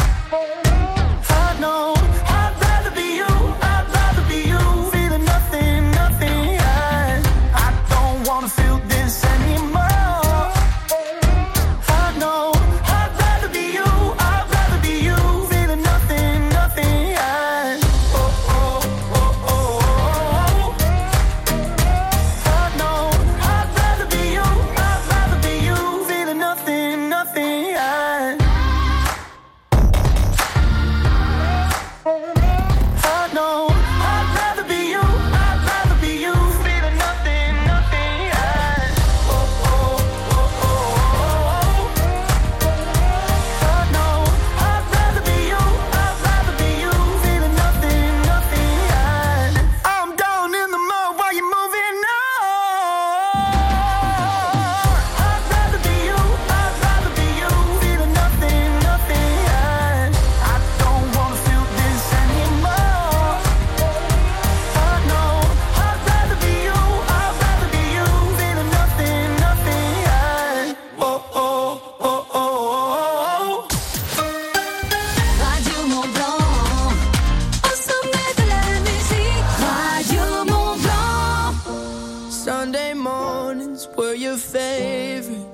I know I'd rather be you, I'd rather be you. Feeling nothing, nothing, yeah. I don't wanna feel this anymore. I know I'd rather be you, I'd rather be you. Feeling nothing, nothing, yeah. Oh, oh, oh, oh, oh. I know I'd rather be you, I'd rather be you. Feeling nothing, nothing, yeah. I know I'd rather be you, I'd rather be you. Feeling nothing, nothing, yeah. Oh, oh, oh, oh, oh. I know I'd rather be you, I'd rather be you. Feeling nothing, nothing, yeah. I'm down in the mud while you're moving on. I'd rather be you, I'd rather be you. Feeling nothing, nothing, yeah. I don't wanna feel this anymore. I know I'd rather be you, I'd rather be you. Feeling nothing, nothing, yeah. Oh, oh, oh, oh, oh. Radio Mont Blanc, au sommet de la musique. Radio Mont Blanc. Sunday mornings were your favorite.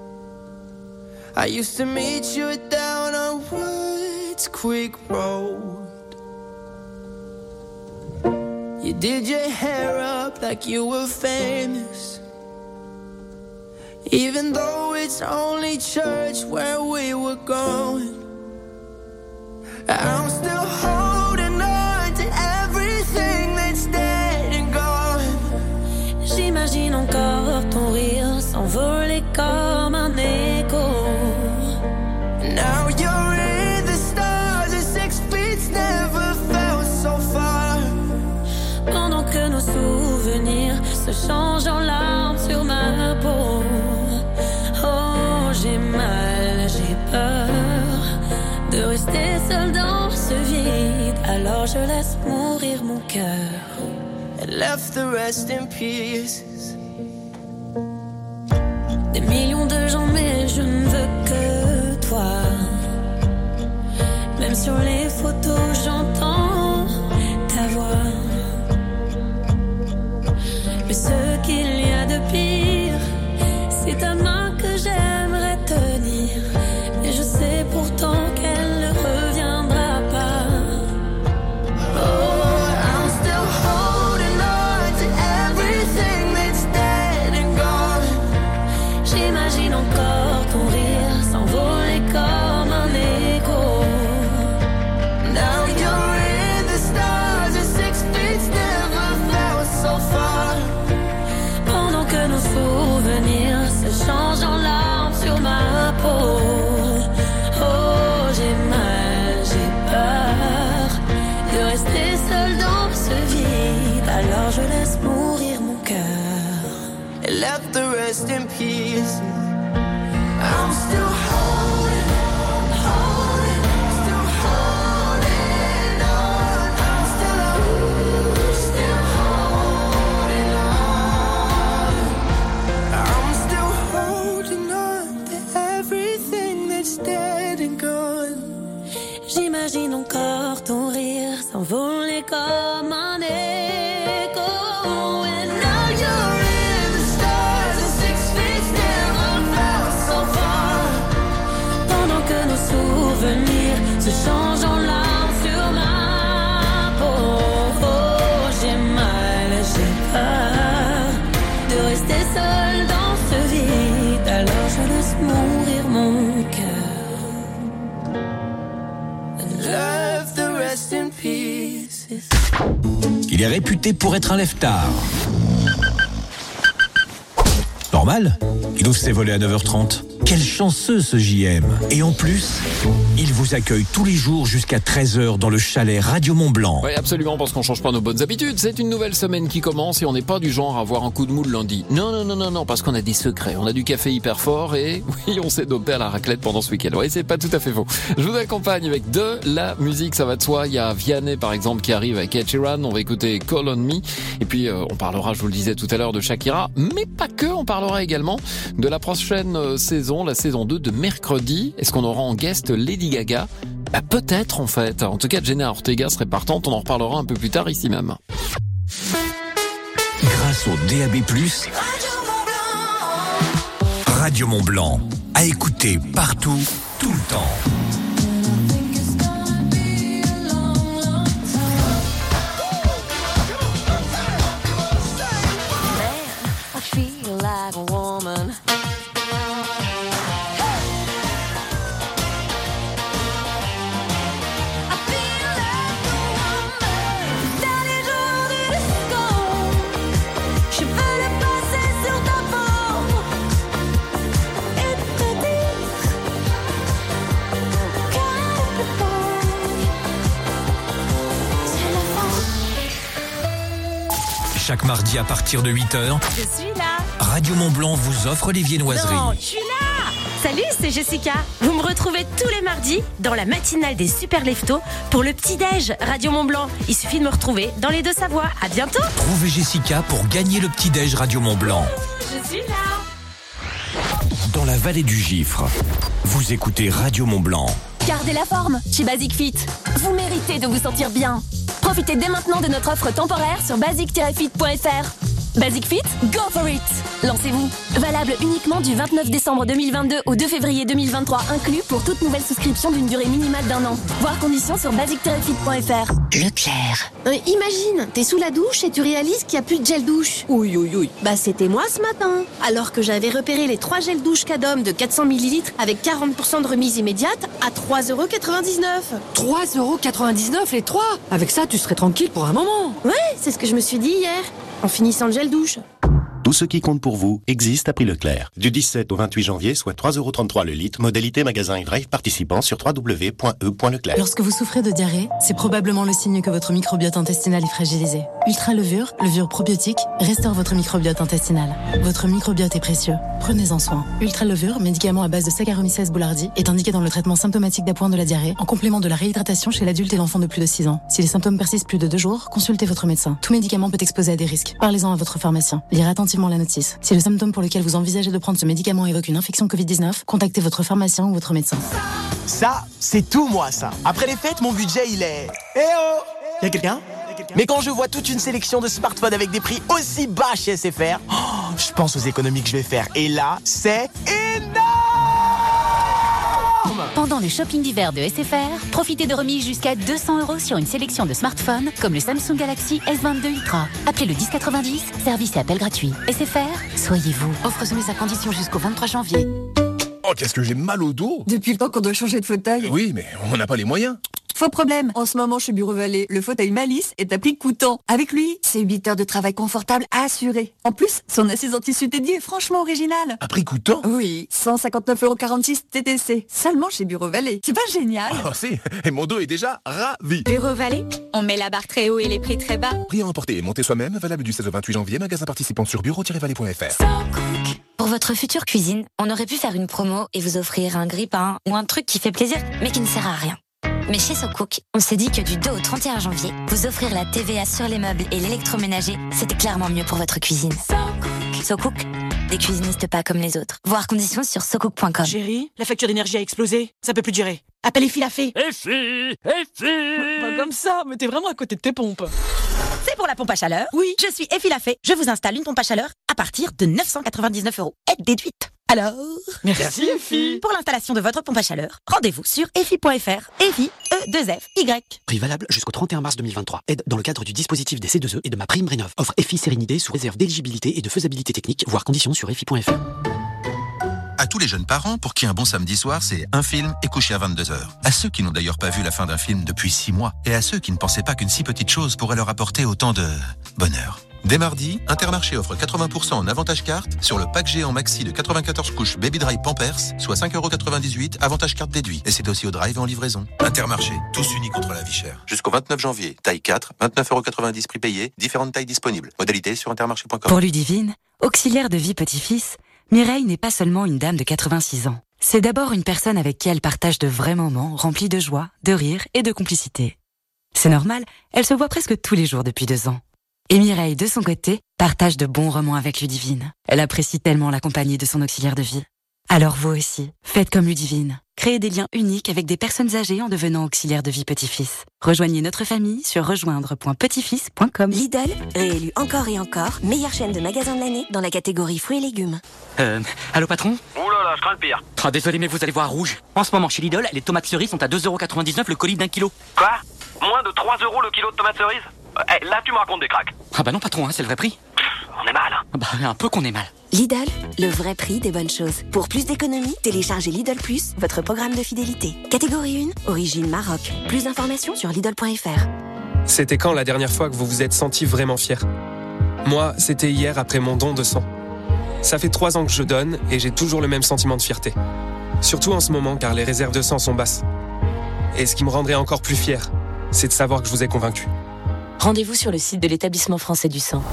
I used to meet you down on Woods Creek Road. You did your hair up like you were famous, even though it's only church where we were going. I'm still holding on to everything that's dead and gone. J'imagine encore ton rire s'envoler comme un écho. Now you're in the stars, and six feet's never felt so far. Pendant que nos souvenirs se changent en larmes sur ma peau. Oh, j'ai mal, j'ai peur de rester seule dans ce vide. Alors je laisse mourir mon cœur. And left the rest in pieces. Des millions de gens, mais je ne veux que toi. Même sur les photos, j'entends ta voix. Mais ce qu'il y a de pire, c'est ta main que j'aimerais tenir. Et je sais pourtant qu'elle ne reviendra pas. Oh, I'm still holding on to everything that's dead and gone. J'imagine encore ton rire s'envoler comme un écho. Now you're in the stars, and six feet's never felt so far. Pendant que nos souvenirs se changent en larmes sur ma peau. Oh, j'ai mal, j'ai peur de rester seule dans ce vide. Alors je laisse mourir mon cœur. And left the rest in pieces. I'm still holding on, holding, still holding on. I'm still, still holding on. I'm still holding on to everything that's dead and gone. J'imagine encore ton rire s'envoler comme un écho. And now you're in the stars, and six feet never felt so far. Pendant que nos souvenirs se changent en larmes sur ma peau. Oh, j'ai mal, j'ai peur de rester seule dans ce vide. Alors je laisse mourir mon cœur. And left the rest in pieces. Il est réputé pour être un lève-tard. Normal, il ouvre ses volets à neuf heures trente. Quel chanceux ce J M. Et en plus, il vous accueille tous les jours jusqu'à treize heures dans le chalet Radio Mont-Blanc. Oui, absolument, parce qu'on change pas nos bonnes habitudes. C'est une nouvelle semaine qui commence et on n'est pas du genre à avoir un coup de mou le lundi. Non, non, non, non, non, parce qu'on a des secrets. On a du café hyper fort et oui, on s'est dopé à la raclette pendant ce week-end. Oui, c'est pas tout à fait faux. Je vous accompagne avec de la musique, ça va de soi. Il y a Vianney, par exemple, qui arrive avec Ed Sheeran. On va écouter Call on Me. Et puis, euh, on parlera, je vous le disais tout à l'heure, de Shakira. Mais pas que, on parlera également de la prochaine euh, saison, la saison deux de Mercredi. Est-ce qu'on aura en guest Lady Gaga? Bah, peut-être, en fait. En tout cas, Jenna Ortega serait partante. On en reparlera un peu plus tard ici même. Grâce au D A B plus, Radio Mont-Blanc, à écouter partout, tout le temps. I feel like a woman. Chaque mardi à partir de huit heures, Je suis là. Radio Mont-Blanc vous offre les viennoiseries. Non, je suis là. Salut, c'est Jessica. Vous me retrouvez tous les mardis dans la matinale des Super Leftos pour le petit-déj Radio Mont-Blanc. Il suffit de me retrouver dans les Deux-Savoies. À bientôt. Trouvez Jessica pour gagner le petit-déj Radio Mont-Blanc. Je suis là. Dans la vallée du Gifre, vous écoutez Radio Mont-Blanc. Gardez la forme chez Basic Fit. Vous méritez de vous sentir bien. Profitez dès maintenant de notre offre temporaire sur basic tiret fit point f r. Basic Fit, go for it! Lancez-vous. Valable uniquement du vingt-neuf décembre deux mille vingt-deux au deux février deux mille vingt-trois inclus pour toute nouvelle souscription d'une durée minimale d'un an. Voir conditions sur basic tiret fit point f r. Leclerc. Euh, imagine, t'es sous la douche et tu réalises qu'il n'y a plus de gel douche. Oui, oui, oui. Bah c'était moi ce matin. Alors que j'avais repéré les trois gels douche Cadom de quatre cents millilitres avec quarante pour cent de remise immédiate à trois euros quatre-vingt-dix-neuf. trois euros quatre-vingt-dix-neuf les trois. Avec ça, tu serais tranquille pour un moment. Ouais, c'est ce que je me suis dit hier, en finissant le gel douche. Tout ce qui compte pour vous existe à prix Leclerc. Du dix-sept au vingt-huit janvier, soit trois euros trente-trois le litre. Modalité magasin et drive participant sur w w w point e point leclerc. Lorsque vous souffrez de diarrhée, c'est probablement le signe que votre microbiote intestinal est fragilisé. Ultra Levure, levure probiotique, restaure votre microbiote intestinal. Votre microbiote est précieux. Prenez-en soin. Ultra Levure, médicament à base de Saccharomyces boulardii, est indiqué dans le traitement symptomatique d'appoint de la diarrhée, en complément de la réhydratation chez l'adulte et l'enfant de plus de six ans. Si les symptômes persistent plus de deux jours, consultez votre médecin. Tout médicament peut exposer à des risques. Parlez-en à votre pharmacien. Lire attentivement la notice. Si le symptôme pour lequel vous envisagez de prendre ce médicament évoque une infection covid dix-neuf, contactez votre pharmacien ou votre médecin. Ça, c'est tout moi ça. Après les fêtes, mon budget il est... Eh oh Y'a quelqu'un ? Mais quand je vois toute une sélection de smartphones avec des prix aussi bas chez S F R, oh, je pense aux économies que je vais faire. Et là, c'est énorme! Pendant le shopping d'hiver de S F R, profitez de remises jusqu'à deux cents euros sur une sélection de smartphones comme le Samsung Galaxy S vingt-deux Ultra. Appelez le dix quatre-vingt-dix, service et appel gratuit. S F R, soyez vous. Offre soumise à condition jusqu'au vingt-trois janvier. Oh, qu'est-ce que j'ai mal au dos! Depuis le temps qu'on doit changer de fauteuil. Oui, mais on n'a pas les moyens. Faux problème. En ce moment, chez Bureau Vallée, le fauteuil Malice est à prix coûtant. Avec lui, c'est huit heures de travail confortable assuré. En plus, son assise en tissu dédié est franchement original. À prix coûtant? Oui, cent cinquanteneuf euros quarante-six T T C. Seulement chez Bureau Vallée. C'est pas génial? Oh si, et mon dos est déjà ravi. Bureau Vallée, on met la barre très haut et les prix très bas. Prix à emporter et monter soi-même, valable du seize au vingt-huit janvier, magasin participant sur bureau tiret vallée point f r. Pour votre future cuisine, on aurait pu faire une promo et vous offrir un grille-pain ou un truc qui fait plaisir, mais qui ne sert à rien. Mais chez SoCook, on s'est dit que du deux au trente et un janvier, vous offrir la T V A sur les meubles et l'électroménager, c'était clairement mieux pour votre cuisine. SoCook. SoCook, des cuisinistes pas comme les autres. Voir conditions sur socook point com. Chérie, la facture d'énergie a explosé. Ça peut plus durer. Appelle Effie la fée. Effie, Effie. Pas comme ça, mais t'es vraiment à côté de tes pompes. C'est pour la pompe à chaleur? Oui. Je suis Effie la fée. Je vous installe une pompe à chaleur à partir de neuf cent quatre-vingt-dix-neuf euros. Aide déduite. Alors? Merci Effie. Pour l'installation de votre pompe à chaleur, rendez-vous sur effie point f r. Effie, E deux F Y. Prix valable jusqu'au trente et un mars deux mille vingt-trois. Aide dans le cadre du dispositif des C deux E et de ma prime Rénov. Offre Effie Sérénité sous réserve d'éligibilité et de faisabilité technique, voire conditions sur effie point f r. À tous les jeunes parents, pour qui un bon samedi soir, c'est un film et coucher à vingt-deux heures. À ceux qui n'ont d'ailleurs pas vu la fin d'un film depuis six mois. Et à ceux qui ne pensaient pas qu'une si petite chose pourrait leur apporter autant de bonheur. Dès mardi, Intermarché offre quatre-vingts pour cent en avantage carte sur le pack géant maxi de quatre-vingt-quatorze couches Baby Dry Pampers, soit cinq euros quatre-vingt-dix-huit, avantage carte déduit. Et c'est aussi au drive et en livraison. Intermarché, tous unis contre la vie chère. Jusqu'au vingt-neuf janvier, taille quatre, vingt-neuf euros quatre-vingt-dix prix payé, différentes tailles disponibles. Modalité sur intermarché point com. Pour Ludivine, auxiliaire de vie petit-fils, Mireille n'est pas seulement une dame de quatre-vingt-six ans. C'est d'abord une personne avec qui elle partage de vrais moments remplis de joie, de rire et de complicité. C'est normal, elle se voit presque tous les jours depuis deux ans. Et Mireille, de son côté, partage de bons moments avec Ludivine. Elle apprécie tellement la compagnie de son auxiliaire de vie. Alors vous aussi, faites comme Ludivine. Créez des liens uniques avec des personnes âgées en devenant auxiliaire de vie petit-fils. Rejoignez notre famille sur rejoindre point petit fils point com. Lidl, réélu encore et encore, meilleure chaîne de magasins de l'année dans la catégorie fruits et légumes. Euh, allô patron? Ouh là là, je crains le pire. Ah, désolé mais vous allez voir rouge. En ce moment chez Lidl, les tomates cerises sont à deux euros quatre-vingt-dix-neuf le colis d'un kilo. Quoi? Moins de trois euros le kilo de tomates cerises? Eh, là tu me racontes des cracks. Ah bah non patron, hein, c'est le vrai prix. On est mal. Hein. Bah un peu qu'on est mal. Lidl, le vrai prix des bonnes choses. Pour plus d'économies, téléchargez Lidl Plus, votre programme de fidélité. Catégorie un, origine Maroc. Plus d'informations sur Lidl point F R. C'était quand la dernière fois que vous vous êtes senti vraiment fier? Moi, c'était hier après mon don de sang. Ça fait trois ans que je donne et j'ai toujours le même sentiment de fierté. Surtout en ce moment car les réserves de sang sont basses. Et ce qui me rendrait encore plus fier, c'est de savoir que je vous ai convaincu. Rendez-vous sur le site de l'Établissement français du sang.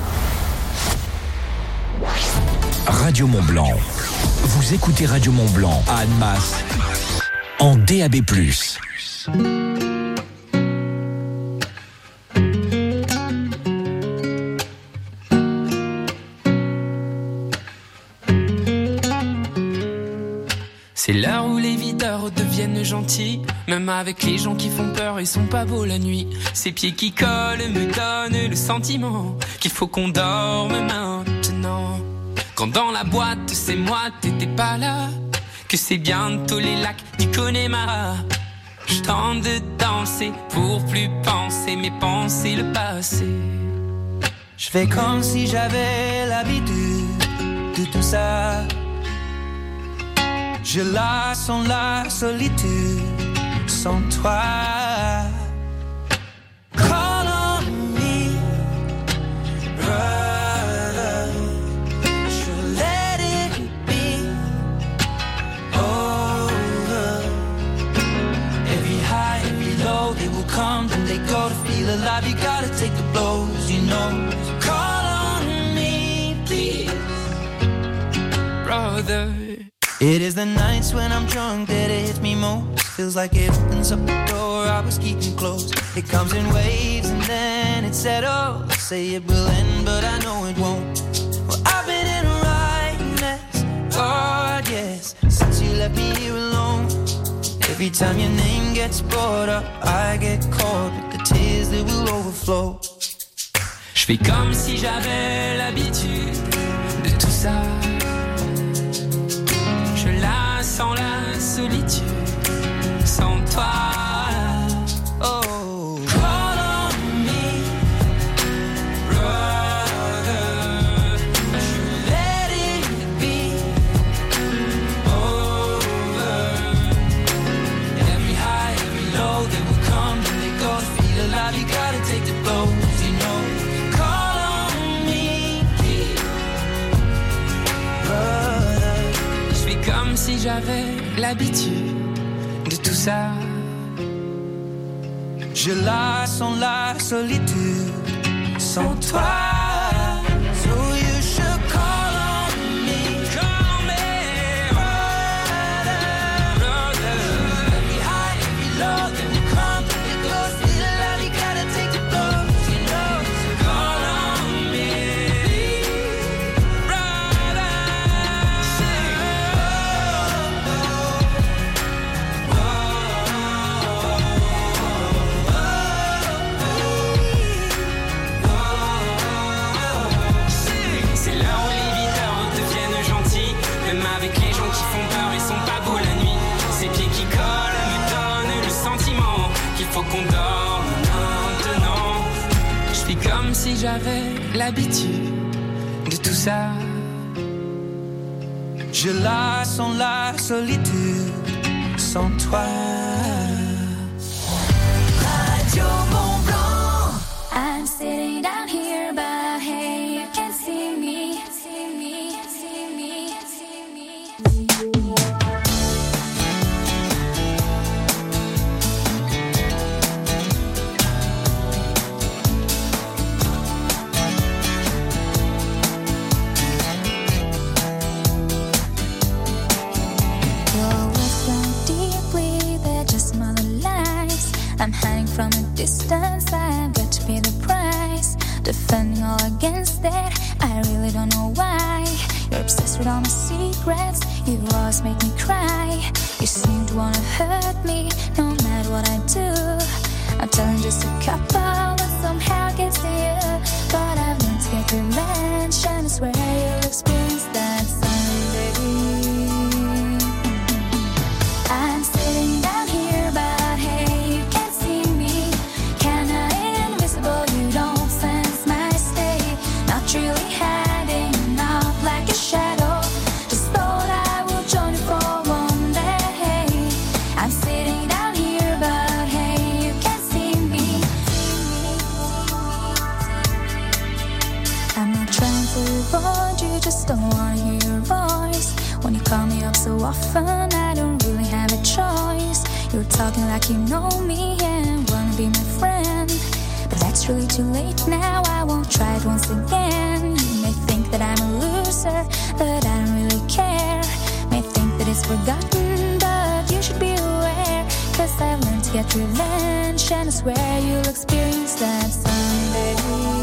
Radio Mont-Blanc. Vous écoutez Radio Mont-Blanc à Annemasse en D A B plus. C'est l'heure où les videurs deviennent gentils. Même avec les gens qui font peur, ils sont pas beaux la nuit. Ces pieds qui collent me donnent le sentiment qu'il faut qu'on dorme maintenant. Quand dans la boîte, c'est moi, t'étais pas là. Que c'est bientôt les lacs du Connemara. Je tente de danser pour plus penser, mais penser le passé. Je fais comme si j'avais l'habitude de tout ça. Je la sens la solitude sans toi. Call on me, brother. Should let it be over. Every high, every low, they will come, then they go. To feel alive, you gotta take the blows, you know. Call on me, please, brother. It is the nights when I'm drunk that it hits me most. Feels like it opens up the door I was keeping closed. It comes in waves and then it settles. Say it will end, but I know it won't. Well, I've been in a right mess, God, yes, since you left me here alone. Every time your name gets brought up, I get caught with the tears that will overflow. Je fais comme si j'avais l'habitude de tout ça. Je la sens la solitude sans toi. Oh, call on me, brother. Let it be over. Every high, every low, they will come and they go. To feel alive, you gotta take the blows, you know. Call on me, brother. Comme si j'avais l'habitude de tout ça. Je la sens la solitude sans toi. So you should call on me, call on me, brother, brother. Every high, every low, then we come, then we go. Feel alive, you gotta take the blows, you know. So call on me, brother. Faut qu'on dorme maintenant. Je fais comme si j'avais l'habitude de tout ça. Je la sens la solitude sans toi. Radio Mont-Blanc. I'm sitting down here, but hey, distance, I've got to pay the price. Defending all against that, I really don't know why. You're obsessed with all my secrets, you always make me cry. You seem to wanna hurt me, no matter what I do. I'm telling just a couple, but somehow it gets to you. But I've learned to get revenge, and I swear you'll experience that someday. I'm sitting down here, but hey, you can't see me. Kinda invisible, you don't sense my state. Not really hiding, not like a shadow. Just thought I would join you for one day. I'm sitting down here, but hey, you can't see me. I'm not trying to avoid you, just don't wanna hear your voice. When you call me up so often, I don't really have a choice. You're talking like you know me and wanna be my friend, but that's really too late now, I won't try it once again. You may think that I'm a loser, but I don't really care. May think that it's forgotten, but you should be aware. Cause I've learned to get revenge, and I swear you'll experience that someday.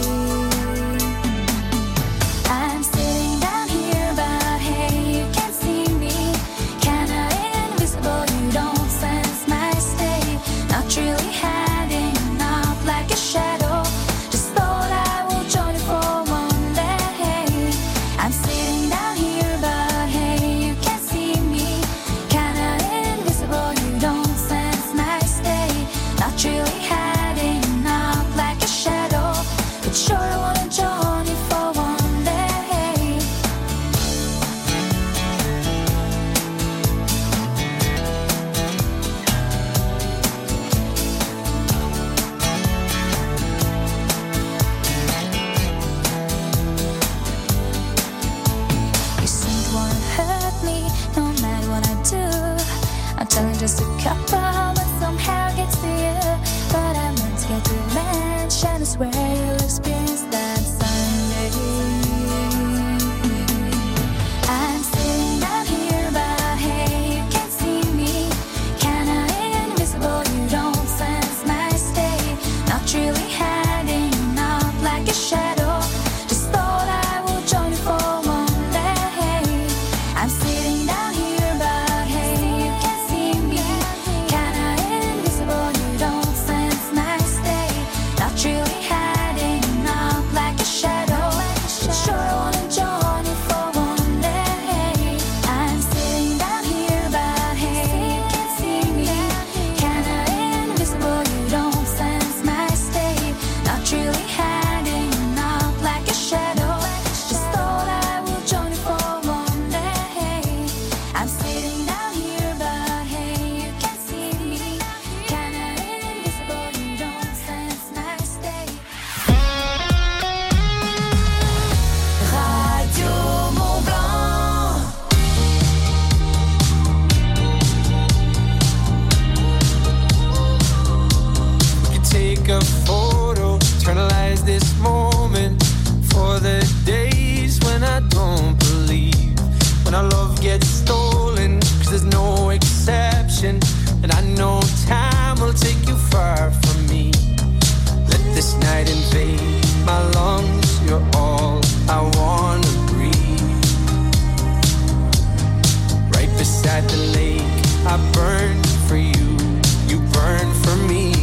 I'm sitting down here, but hey, you can't see me. Kinda invisible, you don't sense my state. Not really hiding, not like a shadow. Just thought I would join you for one day. I'm sitting down here, but hey, you can't see me. Kinda invisible, you don't sense my state. Not really hiding, not like a shadow. But sure I wanna join you for one day. You seem to wanna hurt me, no matter what I do. I'm telling just a couple, but somehow it gets to you. But I learned to get revenge, and I swear you'll experience that someday. I'm sitting down here, but hey, you can't see me. Kinda invisible, you don't sense my state. Not really hiding, not like a shadow. Just thought I would join you for one day. I'm sitting down here, but hey, you can't see me. Kinda invisible, you don't sense my state. Not really hiding, not like a shadow. But sure I wanna join you for one day. I'm sitting down here, but hey, you can't see me. Kinda invisible, you don't sense my state. Not really hiding, not like a shadow. Just thought I would join you for one day. I'm sitting down here, but hey, you can't see me. Kinda invisible, you don't sense my state. Radio Mont Blanc. We could take a photo, eternalize this moment for the days when I don't believe, when our love gets stolen, cause there's no exception, and I know time will take you far from me. Let this night invade my lungs, you're all I wanna breathe. Right beside the lake, I burn for you, you burn for me.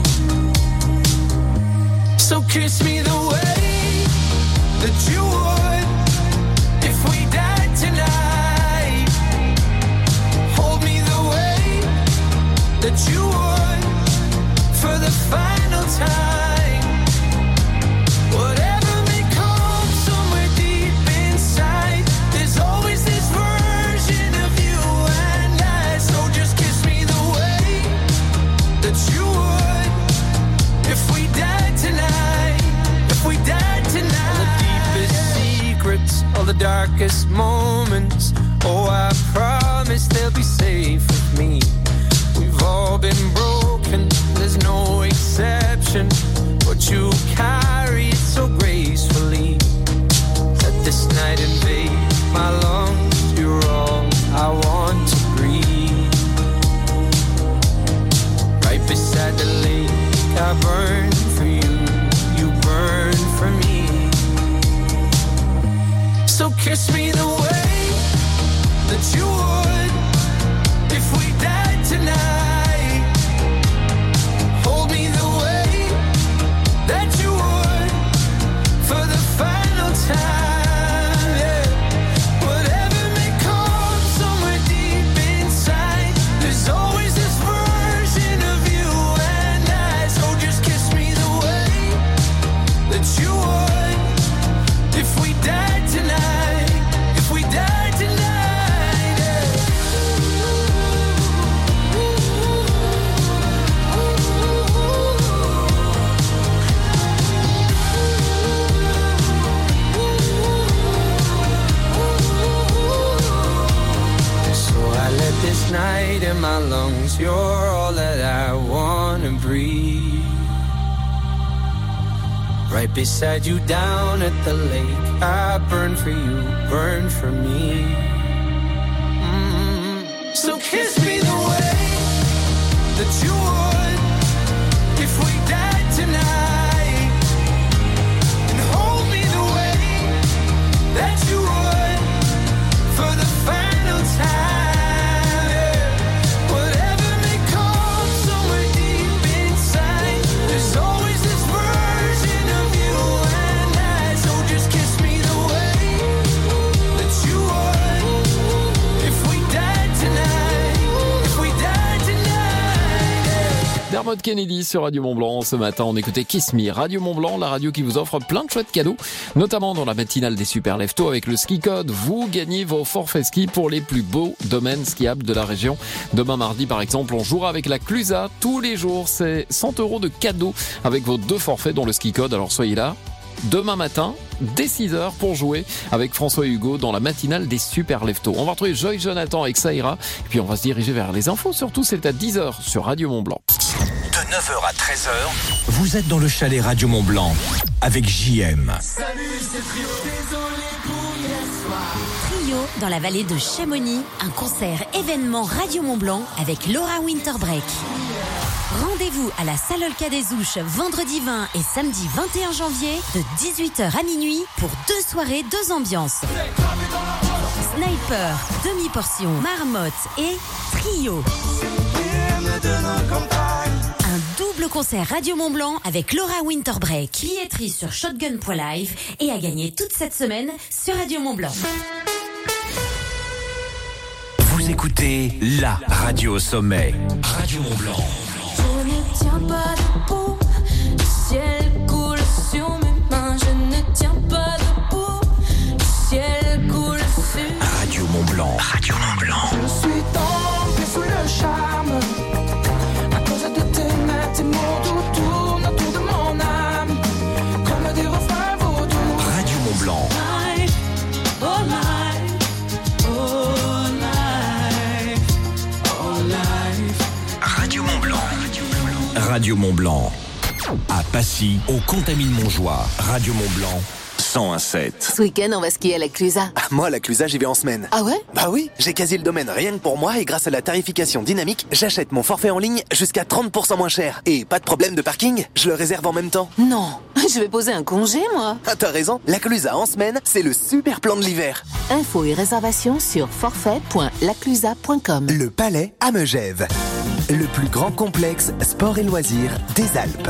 So kiss me the way that you would if we died tonight. Hold me the way that you would for the final time. Whatever may come somewhere deep inside, there's always this version of you and I. So just kiss me the way that you would if we died tonight. If we died tonight. All the deepest secrets, all the darkest moments, oh I promise they'll be safe with me. We've all been broken, there's no exception, but you carry it so gracefully. Let this night invade my lungs, you're all I want to breathe. Right beside the lake, I I burn for you, you burn for me. So kiss me the way that you would if we died tonight. Hold me the way that you would for the final time. Yeah. Whatever may come somewhere deep inside, there's always this version of you and I. So just kiss me the way that you would if we died tonight. If we died tonight, yeah. So I let this night in my lungs, you're all that I wanna breathe. Right beside you down at the lake, I burn for you, burn for me. Mm. So kiss me the way that you would if we died tonight, and hold me the way that you would for the final time. Yeah. Whatever may come somewhere deep inside, there's always this version of you and I. So just kiss me the way that you would if we died tonight. If we died tonight, yeah. Dermot Kennedy sur Radio Mont-Blanc. Ce matin, on écoutait Kiss Me, Radio Mont-Blanc, la radio qui vous offre plein de chouettes cadeaux, notamment dans la matinale des Super Leftos avec le Ski Code. Vous gagnez vos forfaits ski pour les plus beaux domaines skiables de la région. Demain mardi, par exemple, on jouera avec la Clusa. Tous les jours, c'est cent euros de cadeaux avec vos deux forfaits, dont le Ski Code. Alors soyez là demain matin, dès six heures, pour jouer avec François Hugo dans la matinale des Super Leftos. On va retrouver Joy Jonathan avec Saïra, et puis on va se diriger vers les infos. Surtout, c'est à dix heures sur Radio Mont-Blanc. De neuf heures à treize heures, vous êtes dans le chalet Radio Mont-Blanc avec J M. Salut, c'est Trio, désolé pour hier soir. Trio dans la vallée de Chamonix, un concert événement Radio Mont-Blanc avec Laura Winterbreak. Rendez-vous à la salle Olca des Ouches vendredi vingt et samedi vingt et un janvier de dix-huit heures à minuit pour deux soirées, deux ambiances. Sniper, demi-portion, marmotte et Trio. Un double concert Radio Mont-Blanc avec Laura Winterbreak. Billetterie sur shotgun point live et à gagner toute cette semaine sur Radio Mont-Blanc. Vous écoutez la radio au sommet. Radio Mont-Blanc. Je ne tiens pas debout, le ciel coule sur mes mains. Je ne tiens pas debout, le ciel coule sur. Radio Mont-Blanc. Radio Mont-Blanc. Je suis tombé sous le charme à cause de tes mains, tes mots tout tourne autour de mon âme comme des refrains vautours. Radio Mont-Blanc. Life, oh life, oh life, oh life. Radio Mont-Blanc. Radio Mont-Blanc. À Passy, au Contamine-Montjoie. Radio Mont-Blanc. cent un sept. Ce week-end, on va skier à la Clusa. Ah, moi, à la Clusa, j'y vais en semaine. Ah ouais? Bah oui, j'ai quasi le domaine rien que pour moi et grâce à la tarification dynamique, j'achète mon forfait en ligne jusqu'à trente pour cent moins cher. Et pas de problème de parking, je le réserve en même temps. Non, je vais poser un congé, moi. Ah, t'as raison, la Clusa en semaine, c'est le super plan de l'hiver. Infos et réservations sur forfait point laclusa point com. Le Palais à Megève. Le plus grand complexe sport et loisirs des Alpes.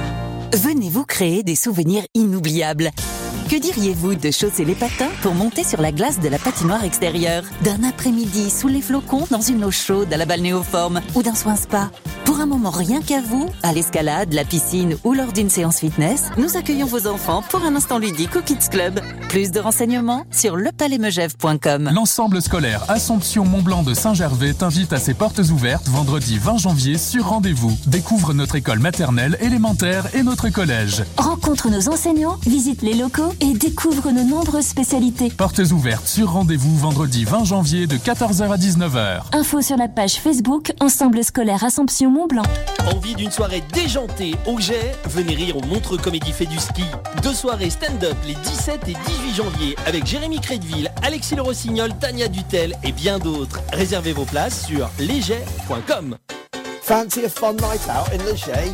Venez vous créer des souvenirs inoubliables. Que diriez-vous de chausser les patins pour monter sur la glace de la patinoire extérieure, d'un après-midi sous les flocons dans une eau chaude à la balnéoforme ou d'un soin spa? Pour un moment rien qu'à vous, à l'escalade, la piscine ou lors d'une séance fitness, nous accueillons vos enfants pour un instant ludique au Kids Club. Plus de renseignements sur le palais megève point com. L'ensemble scolaire Assomption Mont-Blanc de Saint-Gervais t'invite à ses portes ouvertes vendredi vingt janvier sur rendez-vous. Découvre notre école maternelle, élémentaire et notre collège. Rencontre nos enseignants, visite les locaux et découvre nos nombreuses spécialités. Portes ouvertes sur rendez-vous vendredi vingt janvier de quatorze heures à dix-neuf heures. Info sur la page Facebook Ensemble scolaire Assomption Mont-Blanc. Envie d'une soirée déjantée au Jet? Venez rire au Montreux Comédie Fait du Ski. Deux soirées stand-up les dix-sept et dix-huit janvier avec Jérémy Crédville, Alexis Le Rossignol, Tania Dutel et bien d'autres. Réservez vos places sur leger point com. Fancy a fun night out in Leger?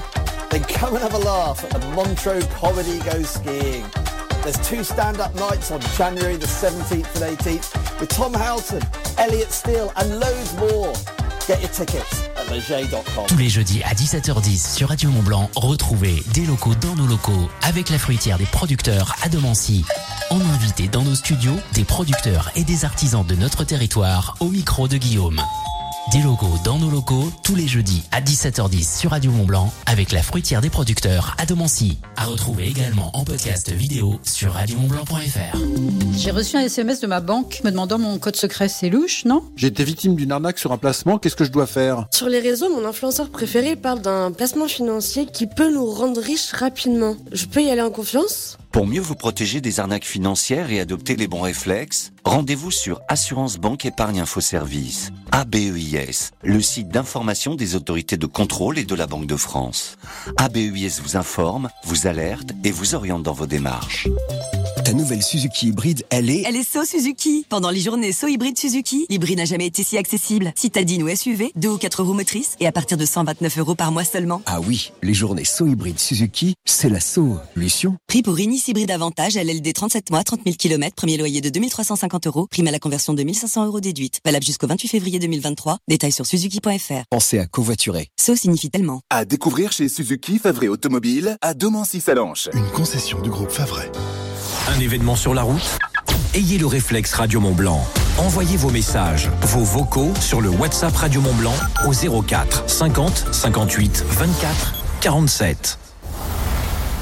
then come and have a laugh at the Montreux Comedy Go Skiing. There's two stand-up nights on January the seventeenth and eighteenth with Tom Houghton, Elliot Steele and loads more. Get your tickets at leger dot com. Tous les jeudis à dix-sept heures dix sur Radio Mont-Blanc, retrouvez des locaux dans nos locaux avec la fruitière des producteurs à Domancy. On invite dans nos studios des producteurs et des artisans de notre territoire au micro de Guillaume. Des locaux dans nos locaux tous les jeudis à dix-sept heures dix sur Radio Mont-Blanc avec la fruitière des producteurs à Domancy. À retrouver également en podcast vidéo sur radio mont blanc point f r. J'ai reçu un S M S de ma banque me demandant mon code secret. C'est louche, non? J'ai été victime d'une arnaque sur un placement, qu'est-ce que je dois faire? Sur les réseaux, mon influenceur préféré parle d'un placement financier qui peut nous rendre riches rapidement. Je peux y aller en confiance? Pour mieux vous protéger des arnaques financières et adopter les bons réflexes, rendez-vous sur Assurance Banque Épargne Info Service, A B E I S, le site d'information des autorités de contrôle et de la Banque de France. A B E I S vous informe, vous alerte et vous oriente dans vos démarches. Ta nouvelle Suzuki hybride, elle est... Elle est So Suzuki. Pendant les journées So hybride Suzuki, l'hybride n'a jamais été si accessible. Citadine ou S U V, deux ou quatre roues motrices et à partir de cent vingt-neuf euros par mois seulement. Ah oui, les journées So hybride Suzuki, c'est la solution. Prix pour Inis hybride Avantage, L L D trente-sept mois, trente mille kilomètres, premier loyer de deux mille trois cent cinquante euros, prime à la conversion de mille cinq cents euros déduite. Valable jusqu'au vingt-huit février deux mille vingt-trois. Détails sur suzuki point f r. Pensez à covoiturer. So signifie tellement. À découvrir chez Suzuki Favre Automobile à Domancy-Salanches. Une concession du groupe Favre. Un événement sur la route? Ayez le réflexe Radio Mont-Blanc. Envoyez vos messages, vos vocaux sur le WhatsApp Radio Mont-Blanc au zéro quatre cinquante cinquante-huit vingt-quatre quarante-sept.